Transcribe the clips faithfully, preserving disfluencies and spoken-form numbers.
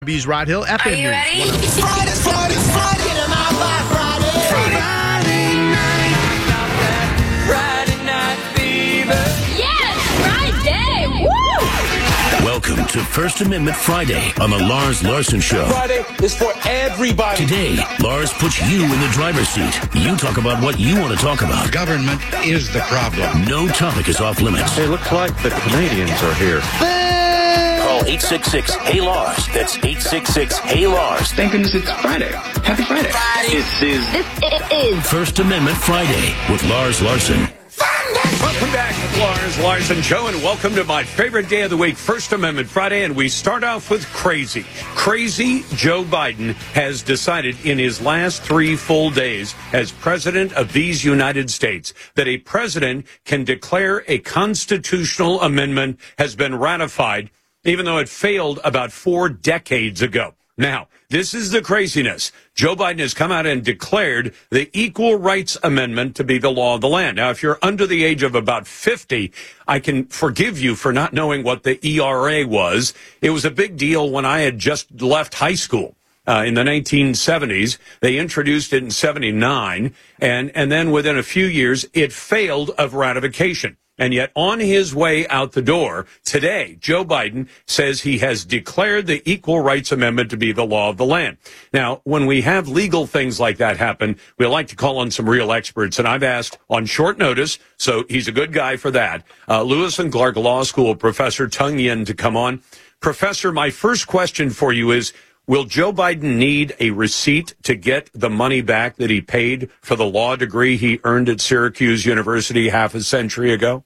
B's Rod Hill, F M Are you News. ready? It's Friday, Friday, Friday, get 'em out by Friday. Friday night. Friday night fever. Yes, Friday! Woo! Welcome to First Amendment Friday on the Lars Larson Show. Friday is for everybody. Today, Lars puts you in the driver's seat. You talk about what you want to talk about. Government is the problem. No topic is off limits. It looks like the Canadians are here. Call eight six six, H E Y, Lars. That's eight six six, H E Y, Lars. Thank goodness it's Friday. Happy Friday. This is This is First Amendment Friday with Lars Larson. Welcome back to Lars Larson Show, and welcome to my favorite day of the week, First Amendment Friday, and we start off with crazy. Crazy Joe Biden has decided in his last three full days as president of these United States that a president can declare a constitutional amendment has been ratified, even though it failed about four decades ago. Now, this is the craziness. Joe Biden has come out and declared the Equal Rights Amendment to be the law of the land. Now, if you're under the age of about fifty, I can forgive you for not knowing what the E R A was. It was a big deal when I had just left high school. Uh, in the nineteen seventies, they introduced it in seventy-nine, and, and then within a few years, it failed of ratification. And yet, on his way out the door today, Joe Biden says he has declared the Equal Rights Amendment to be the law of the land. Now, when we have legal things like that happen, we like to call on some real experts. And I've asked on short notice, so he's a good guy for that, uh, Lewis and Clark Law School Professor Tung Yin to come on. Professor, my first question for you is, will Joe Biden need a receipt to get the money back that he paid for the law degree he earned at Syracuse University half a century ago?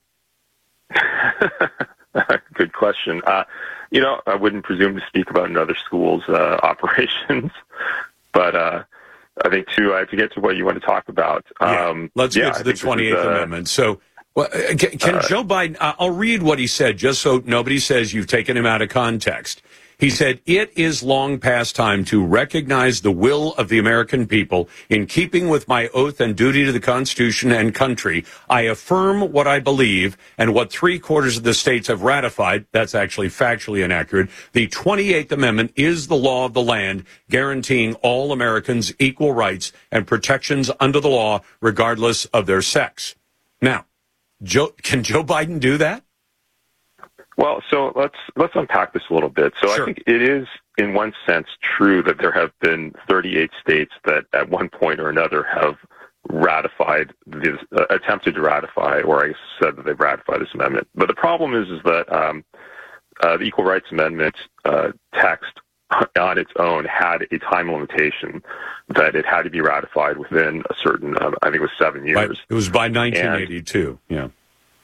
Good question. Uh, you know, I wouldn't presume to speak about another school's uh, operations, but uh, I think, too, I have to get to what you want to talk about. Um, yeah, let's yeah, get to the twenty-eighth is, uh, Amendment. So well, can, can uh, Joe Biden, uh, I'll read what he said just so nobody says you've taken him out of context. He said, "It is long past time to recognize the will of the American people. In keeping with my oath and duty to the Constitution and country, I affirm what I believe and what three quarters of the states have ratified." That's actually factually inaccurate. "The twenty-eighth Amendment is the law of the land, guaranteeing all Americans equal rights and protections under the law, regardless of their sex." Now, Joe, can Joe Biden do that? Well, so let's let's unpack this a little bit. So Sure. I think it is, in one sense, true that there have been thirty-eight states that at one point or another have ratified, this, uh, attempted to ratify, or I said that they've ratified this amendment. But the problem is, is that um, uh, the Equal Rights Amendment uh, text on its own had a time limitation that it had to be ratified within a certain, um, I think it was seven years. Right. It was by nineteen eighty-two, and, yeah.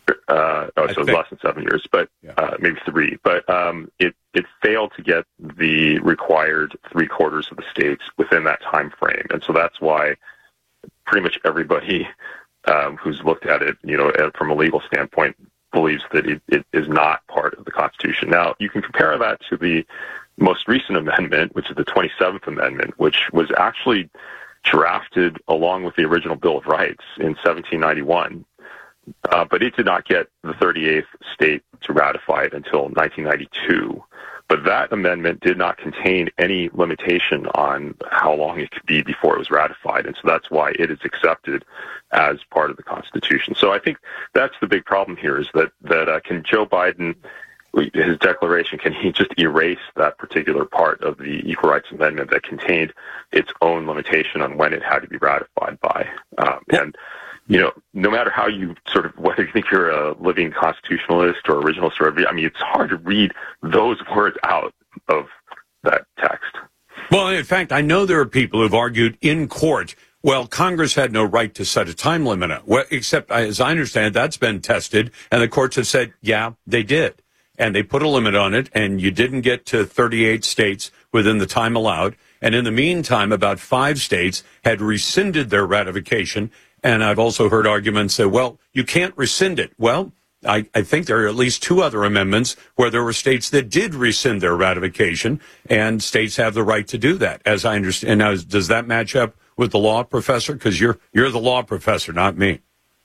Uh, oh, so it was less than seven years, but yeah. uh, maybe three. But um, it it failed to get the required three quarters of the states within that time frame, and so that's why pretty much everybody um, who's looked at it, you know, from a legal standpoint, believes that it, it is not part of the Constitution. Now, you can compare that to the most recent amendment, which is the twenty-seventh Amendment, which was actually drafted along with the original Bill of Rights in seventeen ninety-one. Uh, but it did not get the thirty-eighth state to ratify it until nineteen ninety-two. But that amendment did not contain any limitation on how long it could be before it was ratified. And so that's why it is accepted as part of the Constitution. So I think that's the big problem here is that, that uh, can Joe Biden, his declaration, can he just erase that particular part of the Equal Rights Amendment that contained its own limitation on when it had to be ratified by? Um, and You know, no matter how you sort of, whether you think you're a living constitutionalist or originalist or whatever, I mean, it's hard to read those words out of that text. Well, in fact, I know there are people who've argued in court, well, Congress had no right to set a time limit, well, except, as I understand, that's been tested, and the courts have said, yeah, they did. And they put a limit on it, and you didn't get to thirty-eight states within the time allowed. And in the meantime, about five states had rescinded their ratification. And I've also heard arguments that, well, you can't rescind it. Well, I, I think there are at least two other amendments where there were states that did rescind their ratification, and states have the right to do that, as I understand. Now, does that match up with the law, Professor? Because you're you're the law professor, not me.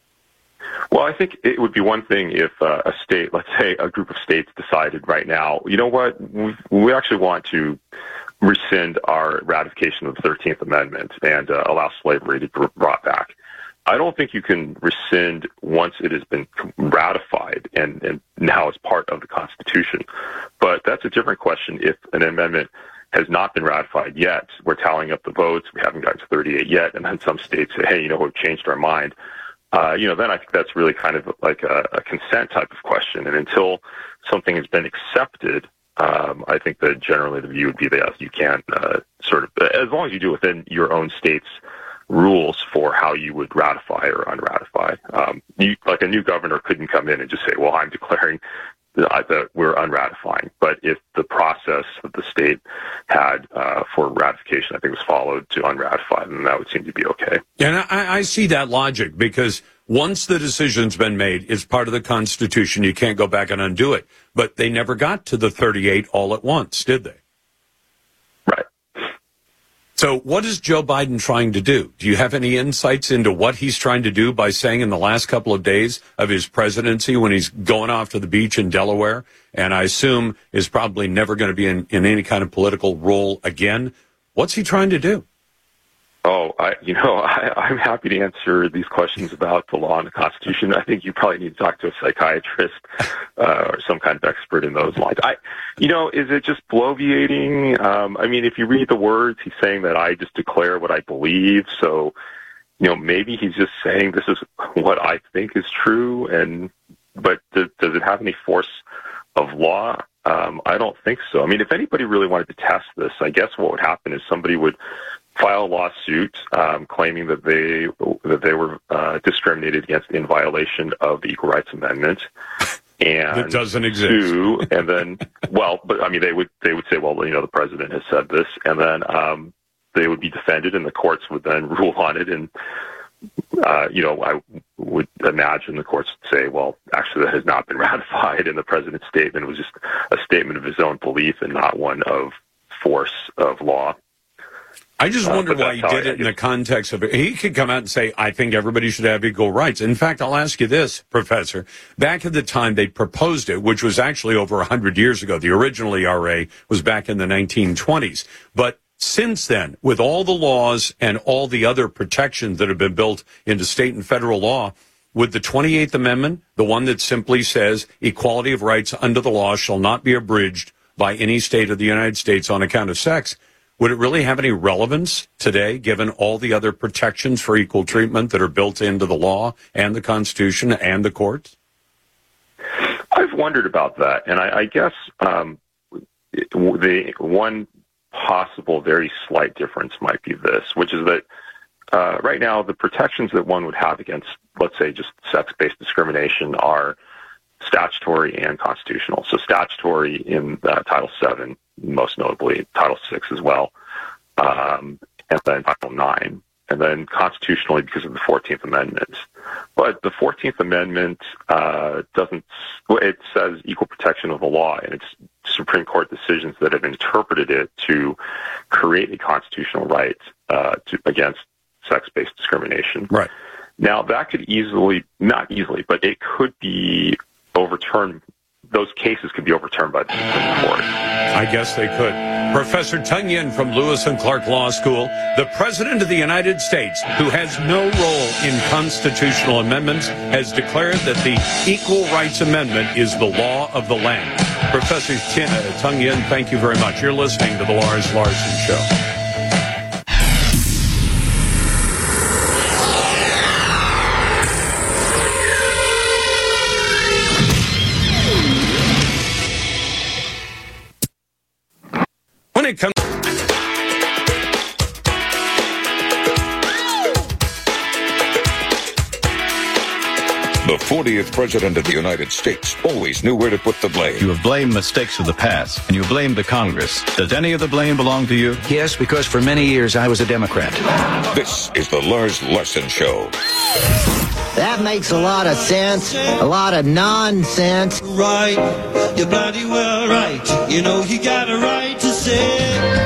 Well, I think it would be one thing if uh, a state, let's say a group of states decided right now, you know what, we, we actually want to rescind our ratification of the thirteenth Amendment and uh, allow slavery to be brought back. I don't think you can rescind once it has been ratified and, and now it's part of the Constitution. But that's a different question if an amendment has not been ratified yet. We're tallying up the votes. We haven't gotten to thirty-eight yet. And then some states say, hey, you know, we've changed our mind. Uh, you know, then I think that's really kind of like a, a consent type of question. And until something has been accepted, um, I think that generally the view would be that you can uh, sort of, as long as you do it within your own state's rules for how you would ratify or unratify. Um, you, like a new governor couldn't come in and just say, well, I'm declaring that, that we're unratifying. But if the process that the state had uh, for ratification, I think, was followed to unratify, then that would seem to be okay. And I, I see that logic because once the decision's been made, it's part of the Constitution. You can't go back and undo it. But they never got to the thirty-eight all at once, did they? Right. So what is Joe Biden trying to do? Do you have any insights into what he's trying to do by saying in the last couple of days of his presidency when he's going off to the beach in Delaware, and I assume is probably never going to be in, in any kind of political role again? What's he trying to do? Oh, I, you know, I, I'm happy to answer these questions about the law and the Constitution. I think you probably need to talk to a psychiatrist uh, or some kind of expert in those lines. I, you know, is it just bloviating? Um, I mean, if you read the words, he's saying that I just declare what I believe. So, you know, maybe he's just saying this is what I think is true. And but does, does it have any force of law? Um, I don't think so. I mean, if anybody really wanted to test this, I guess what would happen is somebody would file a lawsuit um, claiming that they that they were uh, discriminated against in violation of the Equal Rights Amendment, and that doesn't exist. Sue, and then, well, but I mean, they would they would say, well, you know, the president has said this, and then um, they would be defended, and the courts would then rule on it, and uh, you know, I would imagine the courts would say, well, actually, that has not been ratified, and the president's statement was just a statement of his own belief and not one of force of law. I just wonder uh, why he did it in the context of it. He could come out and say, I think everybody should have equal rights. In fact, I'll ask you this, Professor. Back at the time they proposed it, which was actually over one hundred years ago, the original E R A was back in the nineteen twenties. But since then, with all the laws and all the other protections that have been built into state and federal law, with the twenty-eighth Amendment, the one that simply says equality of rights under the law shall not be abridged by any state of the United States on account of sex, would it really have any relevance today, given all the other protections for equal treatment that are built into the law and the Constitution and the courts? I've wondered about that, and I, I guess um, the one possible very slight difference might be this, which is that uh, right now the protections that one would have against, let's say, just sex-based discrimination are statutory and constitutional. So statutory in uh, Title seven, most notably Title six as well, um, and then Title nine, and then constitutionally because of the fourteenth Amendment. But the fourteenth Amendment uh, doesn't, it says equal protection of the law, and it's Supreme Court decisions that have interpreted it to create a constitutional right uh, to, against sex-based discrimination. Right. Now, that could easily, not easily, but it could be overturned. Those cases could be overturned by the Supreme Court. I guess they could. Professor Tung Yen from Lewis and Clark Law School, the President of the United States, who has no role in constitutional amendments, has declared that the Equal Rights Amendment is the law of the land. Professor Tung Yen, thank you very much. You're listening to the Lars Larson Show. When it comes The fortieth President of the United States always knew where to put the blame. You have blamed mistakes of the past, and you blame the Congress. Does any of the blame belong to you? Yes, because for many years I was a Democrat. This is the Lars Larson Show. That makes a lot of sense. A lot of nonsense. Right, you're bloody well right. You know you got a right to say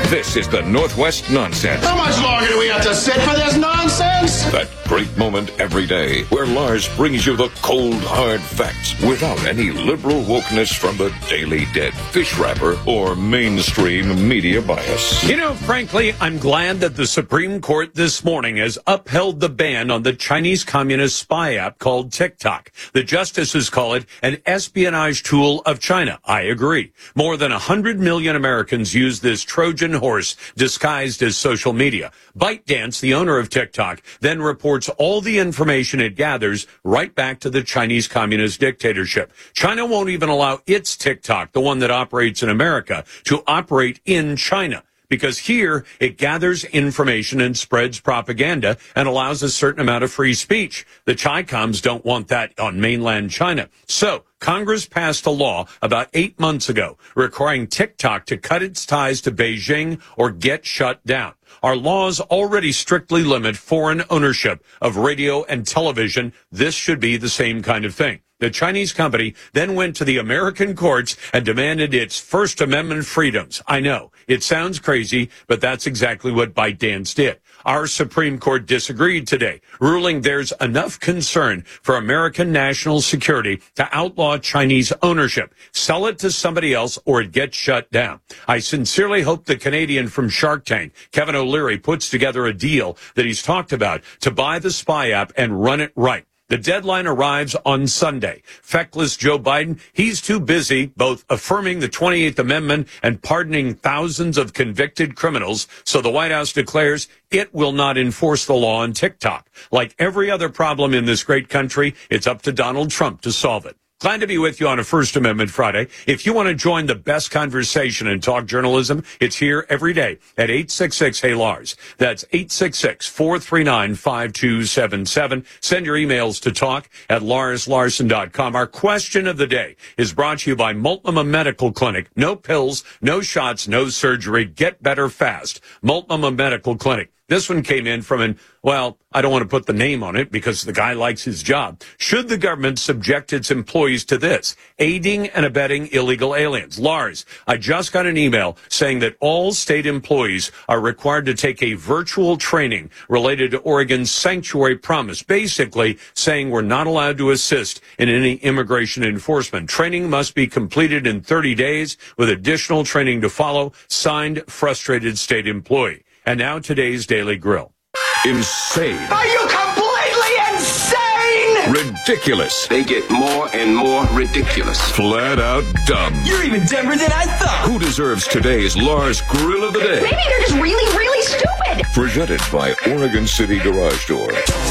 This is the Northwest Nonsense. How much longer do we have to sit for this nonsense? That great moment every day where Lars brings you the cold, hard facts without any liberal wokeness from the Daily Dead, fish wrapper, or mainstream media bias. You know, frankly, I'm glad that the Supreme Court this morning has upheld the ban on the Chinese Communist spy app called TikTok. The justices call it an espionage tool of China. I agree. More than one hundred million Americans use this Trojan horse disguised as social media. ByteDance, the owner of TikTok, then reports all the information it gathers right back to the Chinese Communist dictatorship. China won't even allow its TikTok, the one that operates in America, to operate in China, because here it gathers information and spreads propaganda and allows a certain amount of free speech. The Chi-Coms don't want that on mainland China. So Congress passed a law about eight months ago requiring TikTok to cut its ties to Beijing or get shut down. Our laws already strictly limit foreign ownership of radio and television. This should be the same kind of thing. The Chinese company then went to the American courts and demanded its First Amendment freedoms. I know, it sounds crazy, but that's exactly what ByteDance did. Our Supreme Court disagreed today, ruling there's enough concern for American national security to outlaw Chinese ownership, sell it to somebody else, or it gets shut down. I sincerely hope the Canadian from Shark Tank, Kevin O'Leary, puts together a deal that he's talked about to buy the spy app and run it right. The deadline arrives on Sunday. Feckless Joe Biden, he's too busy both affirming the twenty-eighth Amendment and pardoning thousands of convicted criminals, so the White House declares it will not enforce the law on TikTok. Like every other problem in this great country, it's up to Donald Trump to solve it. Glad to be with you on a First Amendment Friday. If you want to join the best conversation and talk journalism, it's here every day at eight six six, hey Lars. That's eight six six, four three nine, five two seven seven. Send your emails to talk at lars larson dot com. Our question of the day is brought to you by Multnomah Medical Clinic. No pills, no shots, no surgery. Get better fast. Multnomah Medical Clinic. This one came in from an, well, I don't want to put the name on it because the guy likes his job. Should the government subject its employees to this? Aiding and abetting illegal aliens. Lars, I just got an email saying that all state employees are required to take a virtual training related to Oregon's sanctuary promise, basically saying we're not allowed to assist in any immigration enforcement. Training must be completed in thirty days with additional training to follow. Signed, frustrated state employee. And now today's Daily Grill. Insane. Are you completely insane? Ridiculous. They get more and more ridiculous. Flat out dumb. You're even dumber than I thought. Who deserves today's Lars Grill of the Day? Maybe they're just really, really stupid. Presented by Oregon City Garage Door.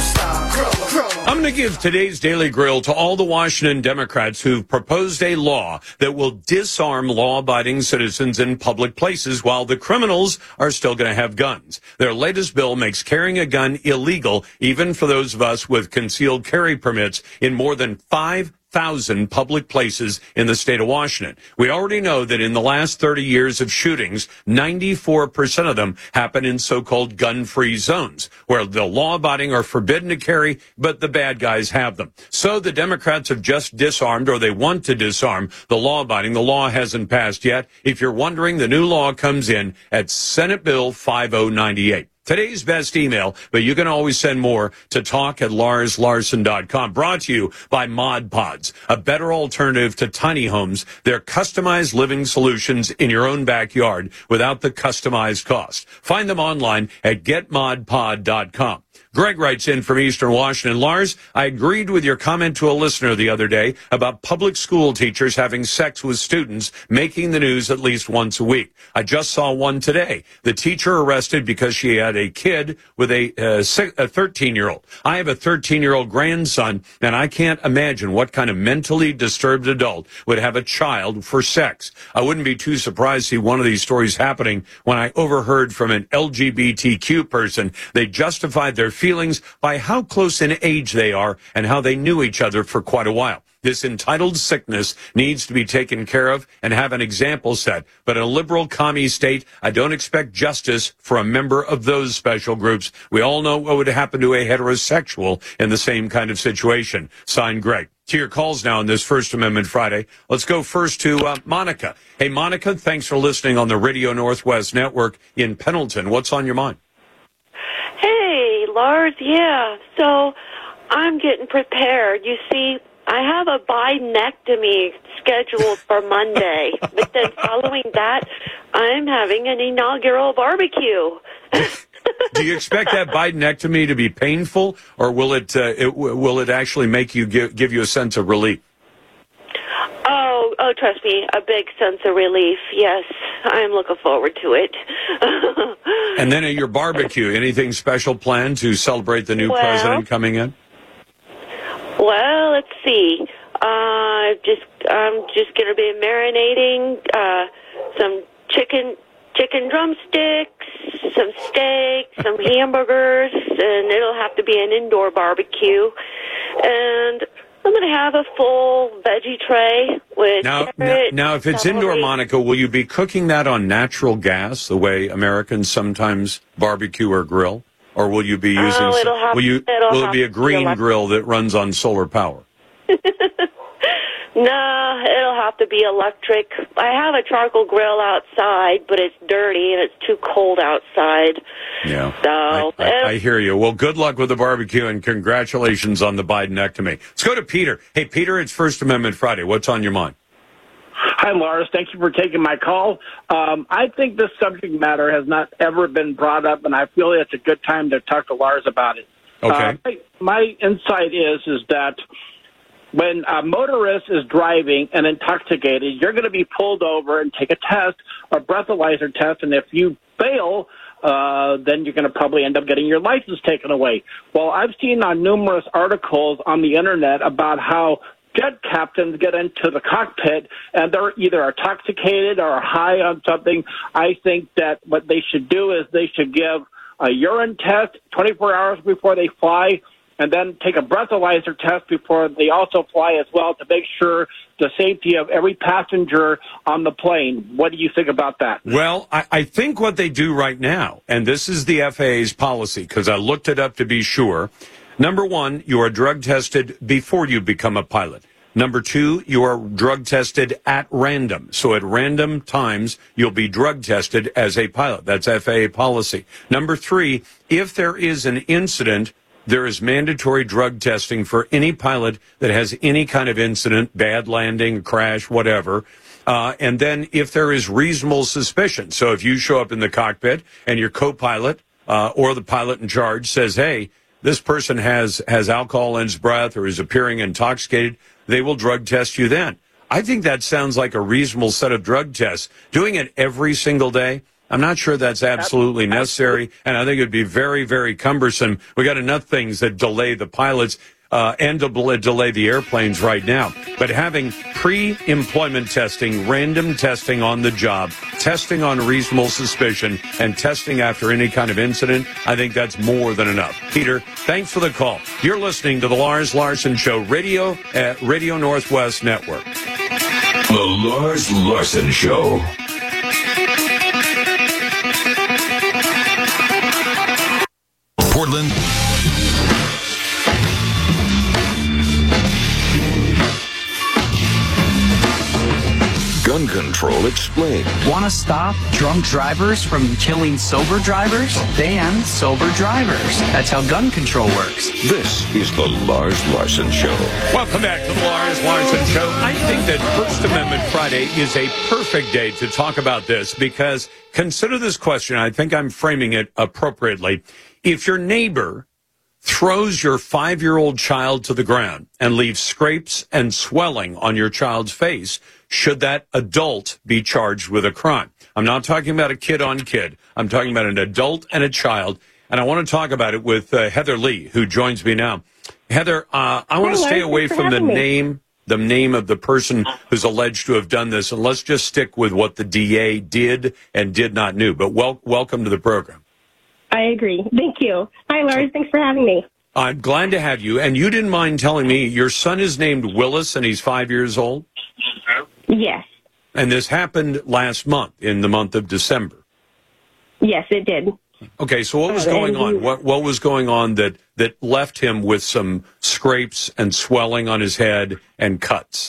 I'm going to give today's Daily Grill to all the Washington Democrats who've proposed a law that will disarm law-abiding citizens in public places while the criminals are still going to have guns. Their latest bill makes carrying a gun illegal, even for those of us with concealed carry permits in more than five thousand public places in the state of Washington. We already know that in the last thirty years of shootings, ninety-four percent of them happen in so-called gun-free zones, where the law-abiding are forbidden to carry, but the bad guys have them. So the Democrats have just disarmed, or they want to disarm, the law-abiding. The law hasn't passed yet. If you're wondering, the new law comes in at Senate Bill five oh nine eight. Today's best email, but you can always send more to talk at lars larson dot com. Brought to you by Mod Pods, a better alternative to tiny homes. They're customized living solutions in your own backyard without the customized cost. Find them online at get mod pod dot com. Greg writes in from Eastern Washington. Lars, I agreed with your comment to a listener the other day about public school teachers having sex with students making the news at least once a week. I just saw one today. The teacher arrested because she had a kid with a thirteen-year-old. I have a thirteen-year-old grandson, and I can't imagine what kind of mentally disturbed adult would have a child for sex. I wouldn't be too surprised to see one of these stories happening when I overheard from an L G B T Q person. They justified their feelings by how close in age they are and how they knew each other for quite a while. This entitled sickness needs to be taken care of and have an example set. But in a liberal commie state, I don't expect justice for a member of those special groups. We all know what would happen to a heterosexual in the same kind of situation. Signed, Greg. To your calls now on this First Amendment Friday. Let's go first to uh, Monica. Hey, Monica, thanks for listening on the Radio Northwest Network in Pendleton. What's on your mind? Hey, Lars, yeah. So I'm getting prepared. You see, I have a Bidenectomy scheduled for Monday, but then following that, I'm having an inaugural barbecue. Do you expect that Bidenectomy to be painful, or will it, uh, it will it actually make you give, give you a sense of relief? Oh, oh, trust me, a big sense of relief. Yes, I'm looking forward to it. And then at your barbecue, anything special planned to celebrate the new well, president coming in? Well, let's see. Uh, just I'm just going to be marinating uh, some chicken chicken drumsticks, some steak, some hamburgers, and it'll have to be an indoor barbecue. And I'm going to have a full veggie tray with now, carrot, now, now, if it's celery. indoor, Monica, will you be cooking that on natural gas, the way Americans sometimes barbecue or grill? Or will you be using, oh, it'll have, will you, it'll will it have be a green be grill that runs on solar power? No, it'll have to be electric. I have a charcoal grill outside, but it's dirty and it's too cold outside. Yeah, so I, I, I hear you. Well, good luck with the barbecue and congratulations on the Bidenectomy. Let's go to Peter. Hey, Peter, it's First Amendment Friday. What's on your mind? Hi, Lars. Thank you for taking my call. Um, I think this subject matter has not ever been brought up, and I feel it's a good time to talk to Lars about it. Okay. Uh, my, my insight is is that when a motorist is driving and intoxicated, you're going to be pulled over and take a test, a breathalyzer test, and if you fail, uh, then you're going to probably end up getting your license taken away. Well, I've seen on numerous articles on the Internet about how jet captains get into the cockpit and they're either intoxicated or high on something. I think that what they should do is they should give a urine test twenty-four hours before they fly, and then take a breathalyzer test before they also fly as well to make sure the safety of every passenger on the plane. What do you think about that? Well, I, I think what they do right now, and this is the F A A's policy, because I looked it up to be sure. Number one, you are drug tested before you become a pilot. Number two, you are drug tested at random. So at random times, you'll be drug tested as a pilot. That's F A A policy. Number three, if there is an incident, there is mandatory drug testing for any pilot that has any kind of incident, bad landing, crash, whatever. Uh, and then if there is reasonable suspicion, so if you show up in the cockpit and your co-pilot uh, or the pilot in charge says, hey, this person has, has alcohol in his breath or is appearing intoxicated, they will drug test you then. I think that sounds like a reasonable set of drug tests. Doing it every single day, I'm not sure that's absolutely necessary, and I think it would be very, very cumbersome. We got enough things that delay the pilots uh, and to delay the airplanes right now. But having pre-employment testing, random testing on the job, testing on reasonable suspicion, and testing after any kind of incident, I think that's more than enough. Peter, thanks for the call. You're listening to the Lars Larson Show, radio at Radio Northwest Network. The Lars Larson Show. Portland. Gun Control Explained. Want to stop drunk drivers from killing sober drivers? Ban sober drivers. That's how gun control works. This is the Lars Larson Show. Welcome back to the Lars Larson Show. I think that First Amendment Friday is a perfect day to talk about this because consider this question. I think I'm framing it appropriately. If your neighbor throws your five-year-old child to the ground and leaves scrapes and swelling on your child's face, should that adult be charged with a crime? I'm not talking about a kid on kid. I'm talking about an adult and a child. And I want to talk about it with uh, Heather Lee, who joins me now. Heather, uh, I want to stay away from the name, the name of the person who's alleged to have done this. And let's just stick with what the D A did and did not know. But wel- welcome to the program. I agree. Thank you. Hi, Lars. Thanks for having me. I'm glad to have you. And you didn't mind telling me your son is named Willis and he's five years old? Yes. And this happened last month, in the month of December? Yes, it did. Okay, so what was Uh, going and he- on? What what was going on that, that left him with some scrapes and swelling on his head and cuts?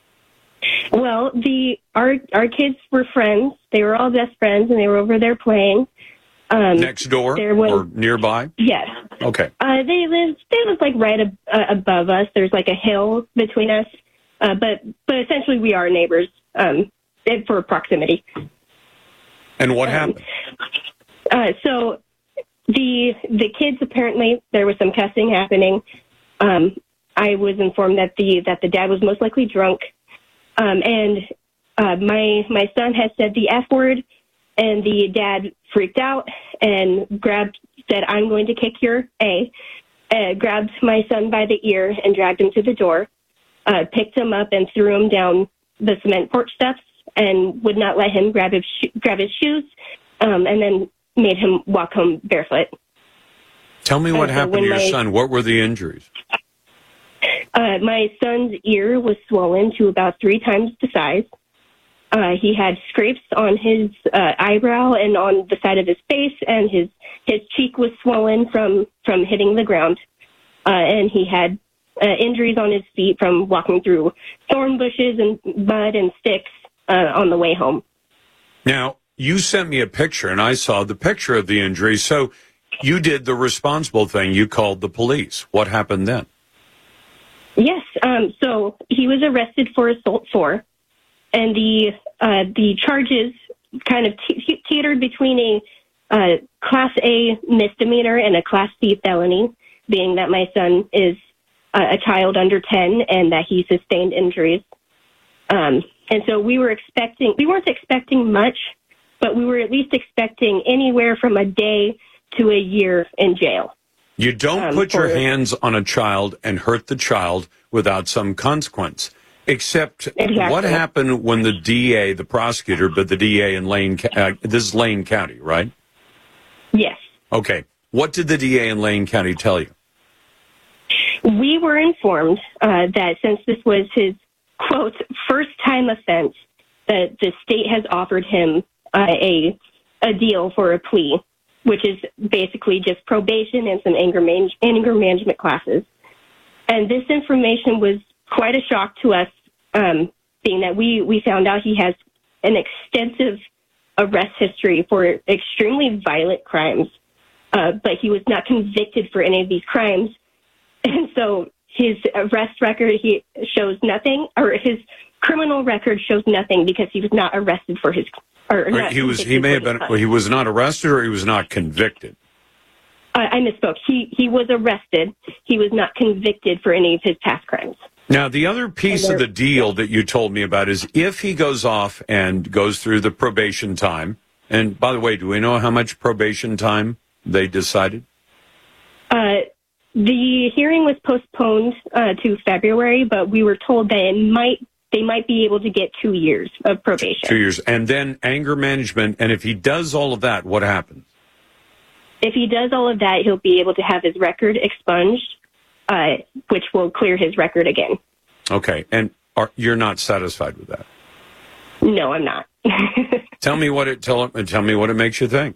Well, the our our kids were friends. They were all best friends, and they were over there playing. Um, Next door there was- or nearby? Yes. Okay. Uh, they live they live like right ab- uh, above us. There's like a hill between us, uh, but but essentially we are neighbors um, for proximity. And what happened? Uh, so the the kids, apparently there was some cussing happening. Um, I was informed that the that the dad was most likely drunk, um, and uh, my my son has said the F word, and the dad freaked out and grabbed said, "I'm going to kick your A," uh, grabbed my son by the ear and dragged him to the door, uh, picked him up and threw him down the cement porch steps, and would not let him grab his sho- grab his shoes, um, and then made him walk home barefoot. Tell me what Uh, so happened to when your my- son. What were the injuries? Uh, my son's ear was swollen to about three times the size. Uh, he had scrapes on his uh, eyebrow and on the side of his face, and his his cheek was swollen from from hitting the ground. Uh, and he had uh, injuries on his feet from walking through thorn bushes and mud and sticks uh, on the way home. Now, you sent me a picture, and I saw the picture of the injury. So you did the responsible thing. You called the police. What happened then? Yes. Um, so he was arrested for assault four, and the uh, the charges kind of te- teetered between a uh, Class A misdemeanor and a Class C felony, being that my son is uh, a child under ten and that he sustained injuries. Um, and so we were expecting, we weren't expecting much, but we were at least expecting anywhere from a day to a year in jail. You don't Um, put your for- hands on a child and hurt the child without some consequence. Except Exactly. what happened when the D A, the prosecutor, but the D A in Lane, uh, this is Lane County, right? Yes. Okay. What did the D A in Lane County tell you? We were informed uh, that since this was his, quote, first time offense, that the state has offered him uh, a a deal for a plea, which is basically just probation and some anger, man- anger management classes. And this information was quite a shock to us, um, being that we, we found out he has an extensive arrest history for extremely violent crimes, uh, but he was not convicted for any of these crimes. And so his arrest record he shows nothing, or his criminal record shows nothing because he was not arrested for his. Or Or not he was. He convicted may for have his been. crime. Well, he was not arrested, or he was not convicted. I, I misspoke. He he was arrested. He was not convicted for any of his past crimes. Now, the other piece of the deal that you told me about is if he goes off and goes through the probation time. And by the way, do we know how much probation time they decided? Uh, the hearing was postponed uh, to February, but we were told that it might they might be able to get two years of probation. Two years. And then anger management. And if he does all of that, what happens? If he does all of that, he'll be able to have his record expunged, uh, which will clear his record again. Okay. And are, you're not satisfied with that? No, I'm not. Tell me what it tell tell me what it makes you think.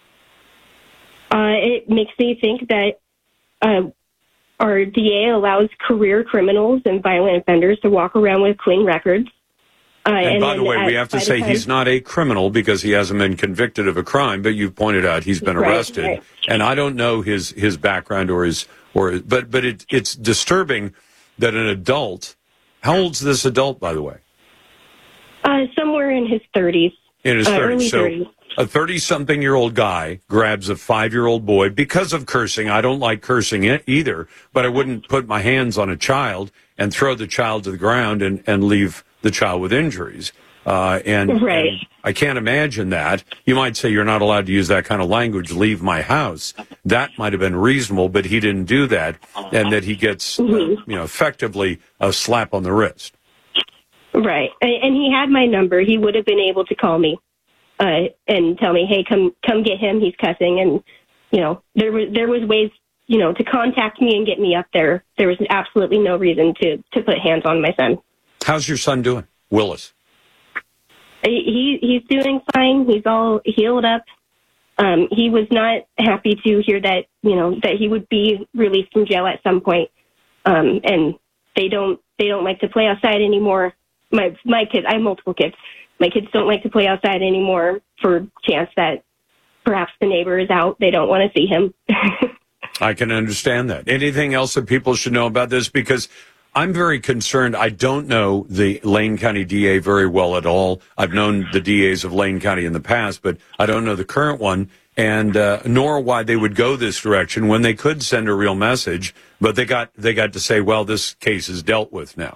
Uh, it makes me think that uh, our D A allows career criminals and violent offenders to walk around with clean records. Uh, And, and by the then way, at- we have to by the say time- he's not a criminal because he hasn't been convicted of a crime, but you've pointed out he's been Right, arrested. right. And I don't know his, his background or his, or, but, but it, it's disturbing that an adult, how old's this adult, by the way? Uh, somewhere in his thirties. In his uh, thirties. early So thirties. a thirty-something-year-old guy grabs a five-year-old boy because of cursing. I don't like cursing it either, but I wouldn't put my hands on a child and throw the child to the ground and, and leave the child with injuries. Uh, and, Right. and I can't imagine that. You might say you're not allowed to use that kind of language, leave my house. That might have been reasonable, but he didn't do that, and that he gets, uh, you know, effectively a slap on the wrist. Right. And, and he had my number. He would have been able to call me uh, and tell me, hey, come come get him. He's cussing. And, you know, there was, there was ways you know, to contact me and get me up there, there was absolutely no reason to, to put hands on my son. How's your son doing, Willis? He he's doing fine. He's all healed up. Um, he was not happy to hear that, you know, that he would be released from jail at some point. Um, and they don't they don't like to play outside anymore. My my kids, I have multiple kids. My kids don't like to play outside anymore for chance that perhaps the neighbor is out. They don't want to see him. I can understand that. Anything else that people should know about this? Because I'm very concerned. I don't know the Lane County D A very well at all. I've known the D As of Lane County in the past, but I don't know the current one, and uh, nor why they would go this direction when they could send a real message. But they got they got to say, well, this case is dealt with now.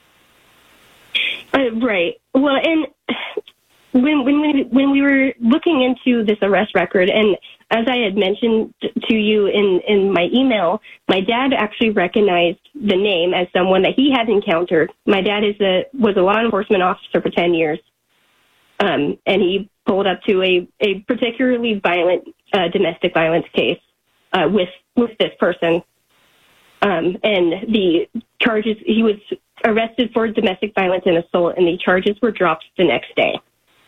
Uh, right. Well, and when when we when we were looking into this arrest record, and as I had mentioned to you in, in my email, my dad actually recognized the name as someone that he had encountered. My dad is a was a law enforcement officer for ten years, um, and he pulled up to a, a particularly violent uh, domestic violence case uh, with with this person, um, and the charges he was arrested for domestic violence and assault, and the charges were dropped the next day.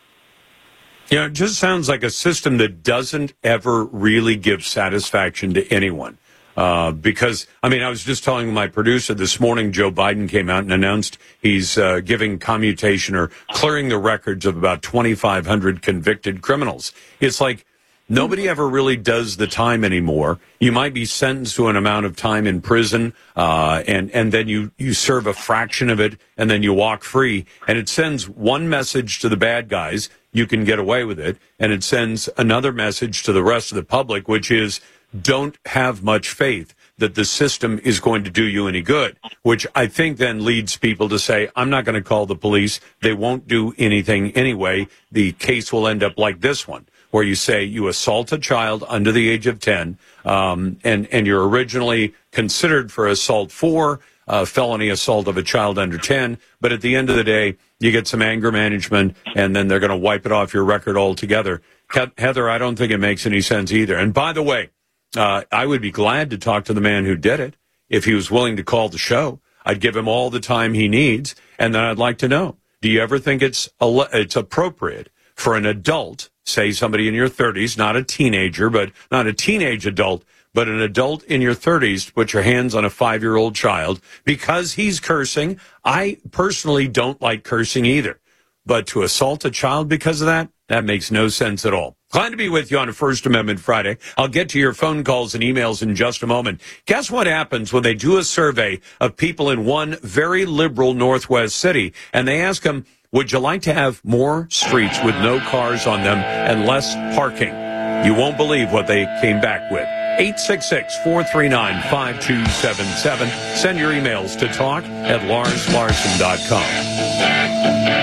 You know, it just sounds like a system that doesn't ever really give satisfaction to anyone. Uh, because, I mean, I was just telling my producer this morning, Joe Biden came out and announced he's uh, giving commutation or clearing the records of about twenty-five hundred convicted criminals. It's like nobody ever really does the time anymore. You might be sentenced to an amount of time in prison, uh, and, and then you, you serve a fraction of it, and then you walk free. And it sends one message to the bad guys: you can get away with it. And it sends another message to the rest of the public, which is, don't have much faith that the system is going to do you any good, which I think then leads people to say, I'm not going to call the police. They won't do anything anyway. The case will end up like this one, where you say you assault a child under the age of ten, um, and, and you're originally considered for assault for uh, felony assault of a child under ten. But at the end of the day, you get some anger management, and then they're going to wipe it off your record altogether. Heather, I don't think it makes any sense either. And by the way, uh, I would be glad to talk to the man who did it. If he was willing to call the show, I'd give him all the time he needs. And then I'd like to know, do you ever think it's it's appropriate for an adult, say somebody in your thirties, not a teenager, but not a teenage adult, but an adult in your thirties, to put your hands on a five-year-old child because he's cursing? I personally don't like cursing either. But to assault a child because of that, that makes no sense at all. Glad to be with you on a First Amendment Friday. I'll get to your phone calls and emails in just a moment. Guess what happens when they do a survey of people in one very liberal Northwest city, and they ask them, would you like to have more streets with no cars on them and less parking? You won't believe what they came back with. eight six six, four three nine, five two seven seven. Send your emails to talk at lars larson dot com.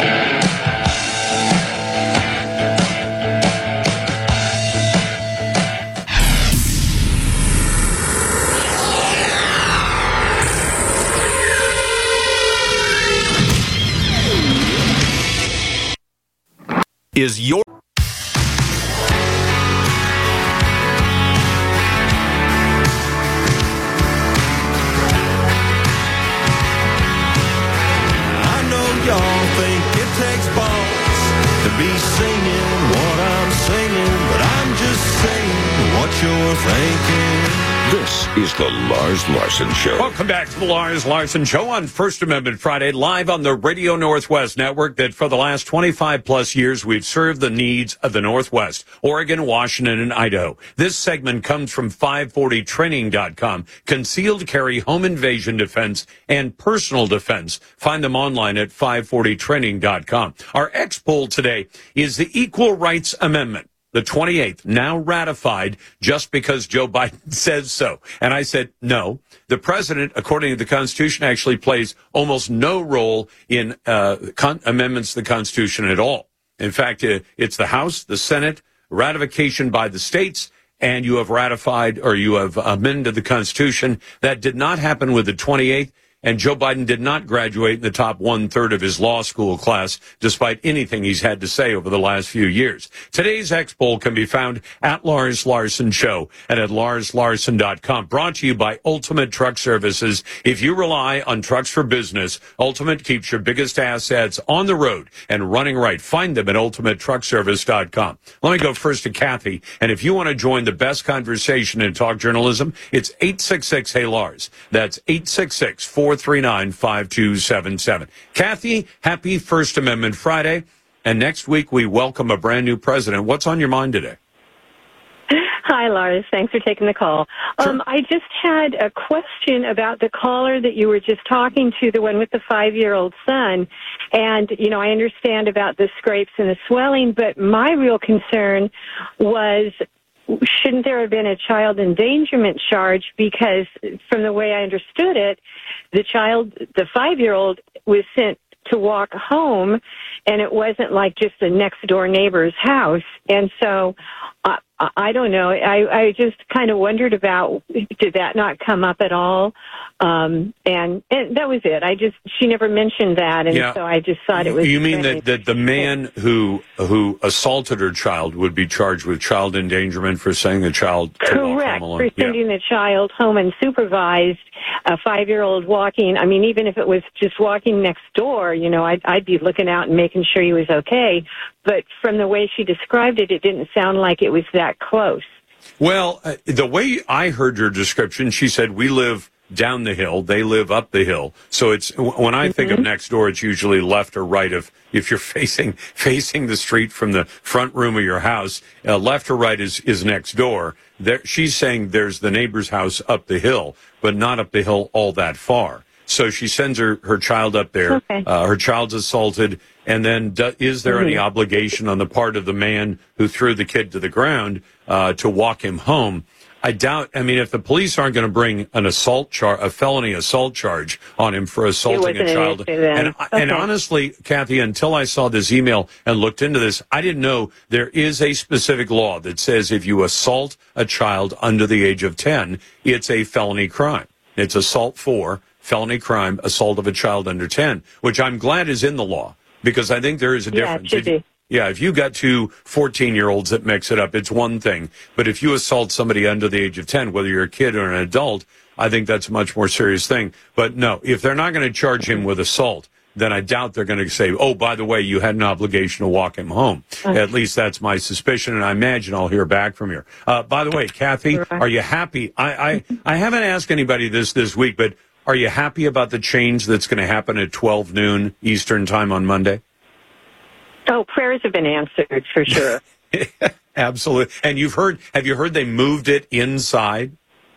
Is your y'all think it takes balls to be singing what I'm singing, but I'm just saying what you're thinking. This is the Lars Larson Show. Welcome back to the Lars Larson Show on First Amendment Friday, live on the Radio Northwest Network that for the last twenty-five plus years we've served the needs of the Northwest, Oregon, Washington, and Idaho. This segment comes from five forty training dot com, concealed carry, home invasion defense, and personal defense. Find them online at five forty training dot com. Our X poll today is the Equal Rights Amendment. The twenty-eighth, now ratified just because Joe Biden says so. And I said, no. The president, according to the Constitution, actually plays almost no role in uh, con- amendments to the Constitution at all. In fact, uh, it's the House, the Senate, ratification by the states, and you have ratified or you have amended the Constitution. That did not happen with the twenty-eighth. And Joe Biden did not graduate in the top one-third of his law school class, despite anything he's had to say over the last few years. Today's X-Poll can be found at Lars Larson Show and at lars larson dot com. Brought to you by Ultimate Truck Services. If you rely on trucks for business, Ultimate keeps your biggest assets on the road and running right. Find them at ultimate truck service dot com. Let me go first to Kathy. And if you want to join the best conversation in talk journalism, it's eight six six, hey Lars. That's eight six six, four three nine, five two seven seven. Kathy, happy First Amendment Friday. And next week, we welcome a brand new president. What's on your mind today? Hi, Lars. Thanks for taking the call. Sure. Um, I just had a question about the caller that you were just talking to, the one with the five-year-old son. And, you know, I understand about the scrapes and the swelling, but my real concern was, shouldn't there have been a child endangerment charge? Because from the way I understood it, the child, the five-year-old, was sent to walk home, and it wasn't like just a next-door neighbor's house. And so uh, I don't know. I, I just kind of wondered about, did that not come up at all? Um, and, and that was it. I just, she never mentioned that, and yeah. so I just thought it was... You mean that, that the man who who assaulted her child would be charged with child endangerment for saying the child to Correct, walk home alone? for sending yeah. the child home unsupervised, a five-year-old walking. I mean, even if it was just walking next door, you know, I'd, I'd be looking out and making sure he was okay. But from the way she described it, it didn't sound like it was that close. Well, uh, the way I heard her description, she said, we live down the hill, they live up the hill. So it's, when I think mm-hmm. of next door, it's usually left or right of, if you're facing facing the street from the front room of your house, uh, left or right is, is next door. There, she's saying there's the neighbor's house up the hill, but not up the hill all that far. So she sends her, her child up there. Okay. Uh, her child's assaulted. And then do, is there mm-hmm. any obligation on the part of the man who threw the kid to the ground uh, to walk him home? I doubt. I mean, if the police aren't going to bring an assault charge, a felony assault charge on him for assaulting a child, and, okay. and honestly, Kathy, until I saw this email and looked into this, I didn't know there is a specific law that says if you assault a child under the age of ten, it's a felony crime. It's assault for felony crime, assault of a child under ten, which I'm glad is in the law because I think there is a yeah, difference. It should be. Yeah, if you got two fourteen-year-olds that mix it up, it's one thing. But if you assault somebody under the age of ten, whether you're a kid or an adult, I think that's a much more serious thing. But no, if they're not going to charge him with assault, then I doubt they're going to say, oh, by the way, you had an obligation to walk him home. Okay. At least that's my suspicion, and I imagine I'll hear back from you. Uh, by the way, Kathy, are you happy? I, I, I haven't asked anybody this this week, but are you happy about the change that's going to happen at twelve noon Eastern time on Monday? Oh, prayers have been answered for sure. Absolutely. And you've heard, have you heard they moved it inside?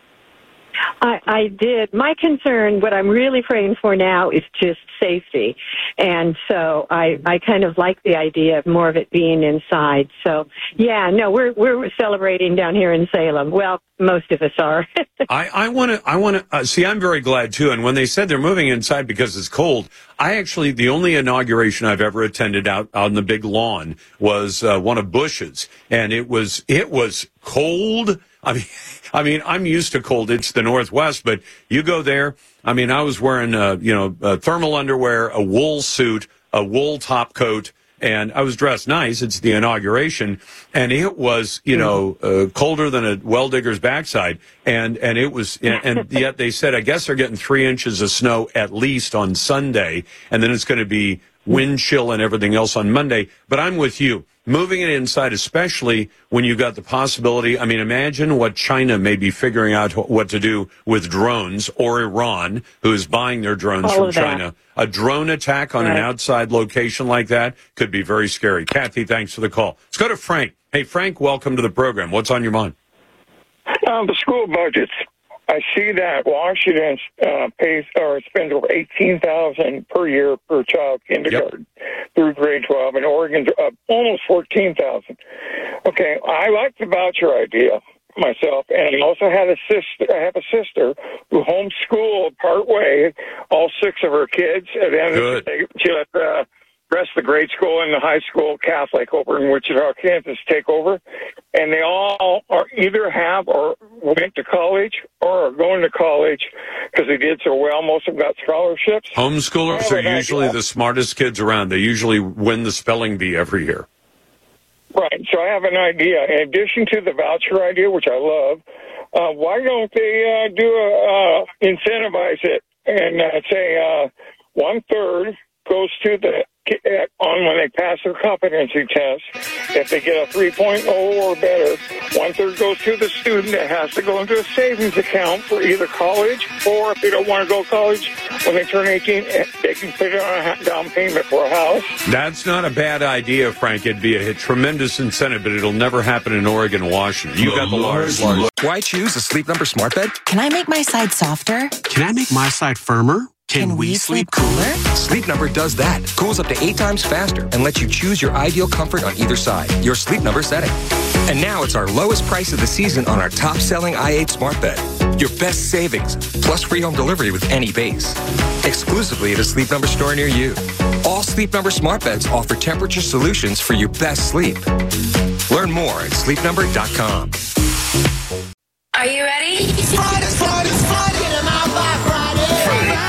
I, I did. My concern, what I'm really praying for now is just safety. And so I, I kind of like the idea of more of it being inside. So, yeah, no, we're we're celebrating down here in Salem. Well, most of us are. I, I want to, I want to, uh, see, I'm very glad, too. And when they said they're moving inside because it's cold, I actually, the only inauguration I've ever attended out on the big lawn was uh, one of Bush's. And it was, it was cold. I mean, I mean, I'm used to cold. It's the Northwest, but you go there. I mean, I was wearing, uh, you know, uh, thermal underwear, a wool suit, a wool top coat, and I was dressed nice. It's the inauguration, and it was, you know, uh, colder than a well digger's backside, and and it was, and yet they said, I guess they're getting three inches of snow at least on Sunday, and then it's going to be wind chill and everything else on Monday. But I'm with you. Moving it inside, especially when you've got the possibility, I mean, imagine what China may be figuring out what to do with drones, or Iran, who is buying their drones All from of that. China. A drone attack on right. an outside location like that could be very scary. Kathy, thanks for the call. Let's go to Frank. Hey, Frank, welcome to the program. What's on your mind? Um, the school budgets. I see that Washington uh, pays or spends over eighteen thousand per year per child kindergarten yep. through grade twelve, and Oregon's uh, almost fourteen thousand. Okay, I like the voucher idea myself, and I also had a sister. I have a sister who homeschooled part way all six of her kids, and then Good. they, she let uh, rest of the grade school and the high school Catholic over in Wichita, Kansas take over, and they all are either have or went to college or are going to college because they did so well. Most of them got scholarships. Homeschoolers are usually the smartest kids around. They usually win the spelling bee every year. Right. So I have an idea. In addition to the voucher idea, which I love, uh, why don't they uh, do a uh, incentivize it and uh, say uh, one third goes to the on when they pass their competency test. If they get a three point oh or better, one third goes to the student that has to go into a savings account for either college, or if they don't want to go to college when they turn eighteen, they can put it on a down payment for a house. That's not a bad idea, Frank. It'd be a tremendous incentive, but it'll never happen in Oregon and Washington. You got the Lars. Why choose a Sleep Number smart bed? Can I make my side softer? Can I make my side firmer? Can, Can we, we sleep cooler? Sleep Number does that. Cools up to eight times faster and lets you choose your ideal comfort on either side. Your Sleep Number setting. And now it's our lowest price of the season on our top-selling i eight smart bed. Your best savings, plus free home delivery with any base. Exclusively at a Sleep Number store near you. All Sleep Number smart beds offer temperature solutions for your best sleep. Learn more at sleep number dot com. Are you ready? Friday, Friday, Friday. Get 'em out by Friday. Friday.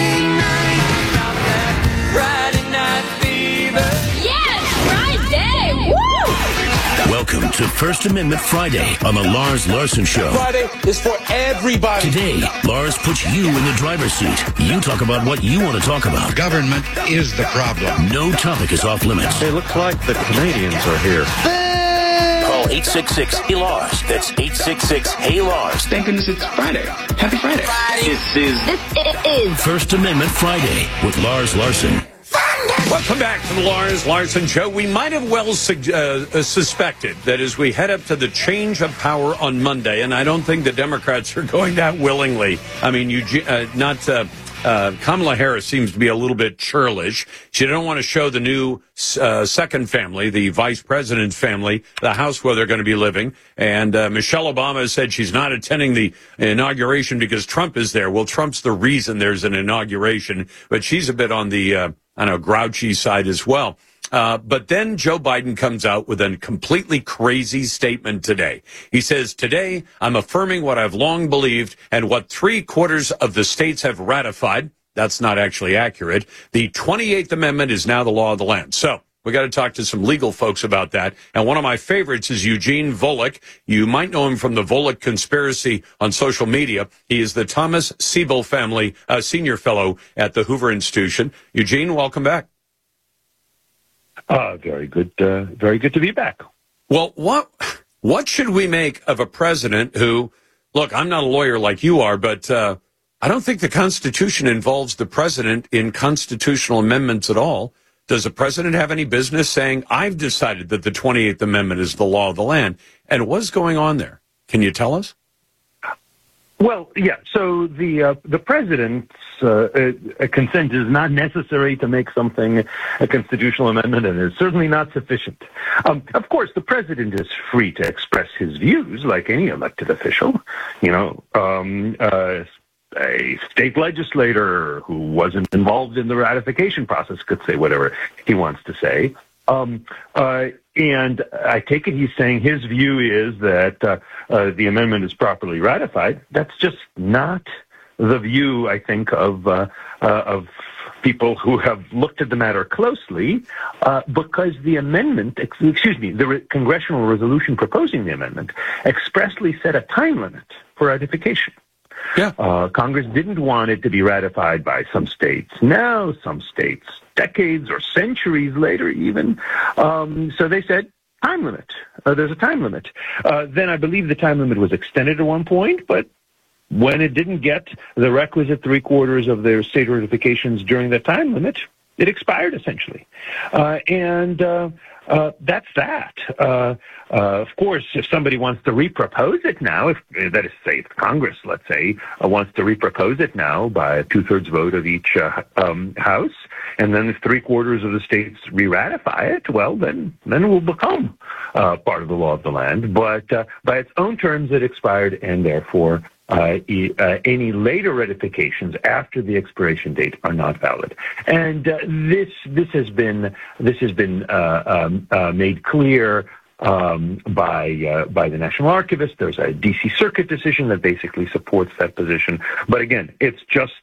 Welcome to First Amendment Friday on the Lars Larson Show. Friday is for everybody. Today, Lars puts you in the driver's seat. You talk about what you want to talk about. Government is the problem. No topic is off limits. It looks like the Canadians are here. Call eight six six, H E Y, L A R S. That's eight six six, H E Y, L A R S. Thank goodness it's Friday. Happy Friday. Friday. This is... This is... First Amendment Friday with Lars Larson. Welcome back to the Lars Larson Show. We might have well su- uh, suspected that as we head up to the change of power on Monday, and I don't think the Democrats are going that willingly. I mean, you uh, not uh, uh, Kamala Harris seems to be a little bit churlish. She don't want to show the new uh, second family, the vice president's family, the house where they're going to be living. And uh, Michelle Obama said she's not attending the inauguration because Trump is there. Well, Trump's the reason there's an inauguration, but she's a bit on the uh, on a grouchy side as well. Uh, but then Joe Biden comes out with a completely crazy statement today. He says, today, I'm affirming what I've long believed and what three quarters of the states have ratified. That's not actually accurate. The twenty-eighth Amendment is now the law of the land. So we got to talk to some legal folks about that. And one of my favorites is Eugene Volokh. You might know him from the Volokh Conspiracy on social media. He is the Thomas Siebel Family uh, Senior Fellow at the Hoover Institution. Eugene, welcome back. Uh, very good. Uh, very good to be back. Well, what what should we make of a president who, look, I'm not a lawyer like you are, but uh, I don't think the Constitution involves the president in constitutional amendments at all. Does the president have any business saying, I've decided that the twenty-eighth Amendment is the law of the land? And what's going on there? Can you tell us? Well, yeah. So the uh, the president's uh, uh, consent is not necessary to make something a constitutional amendment, and is certainly not sufficient. Um, of course, the president is free to express his views like any elected official. You know, um, uh, a state legislator who wasn't involved in the ratification process could say whatever he wants to say. Um, uh, and I take it he's saying his view is that uh, uh, the amendment is properly ratified. That's just not the view, I think, of uh, uh, of people who have looked at the matter closely, uh, because the amendment, ex- excuse me, the re- congressional resolution proposing the amendment expressly set a time limit for ratification. Yeah. Uh, Congress didn't want it to be ratified by some states. Now, some states, decades or centuries later even. Um, so they said, time limit. Uh, there's a time limit. Uh, then I believe the time limit was extended at one point, but when it didn't get the requisite three quarters of their state ratifications during the time limit, it expired essentially. Uh, and uh, uh, that's that. Uh, uh, of course, if somebody wants to repropose it now, if that is, say, if Congress, let's say, uh, wants to repropose it now by a two-thirds vote of each uh, um, house, and then if three-quarters of the states re-ratify it, well, then then it will become uh, part of the law of the land. But uh, by its own terms, it expired, and therefore Uh, e- uh, any later ratifications after the expiration date are not valid, and uh, this this has been this has been uh, um, uh, made clear um, by uh, by the National Archivist. There's a D C Circuit decision that basically supports that position. But again, it's just,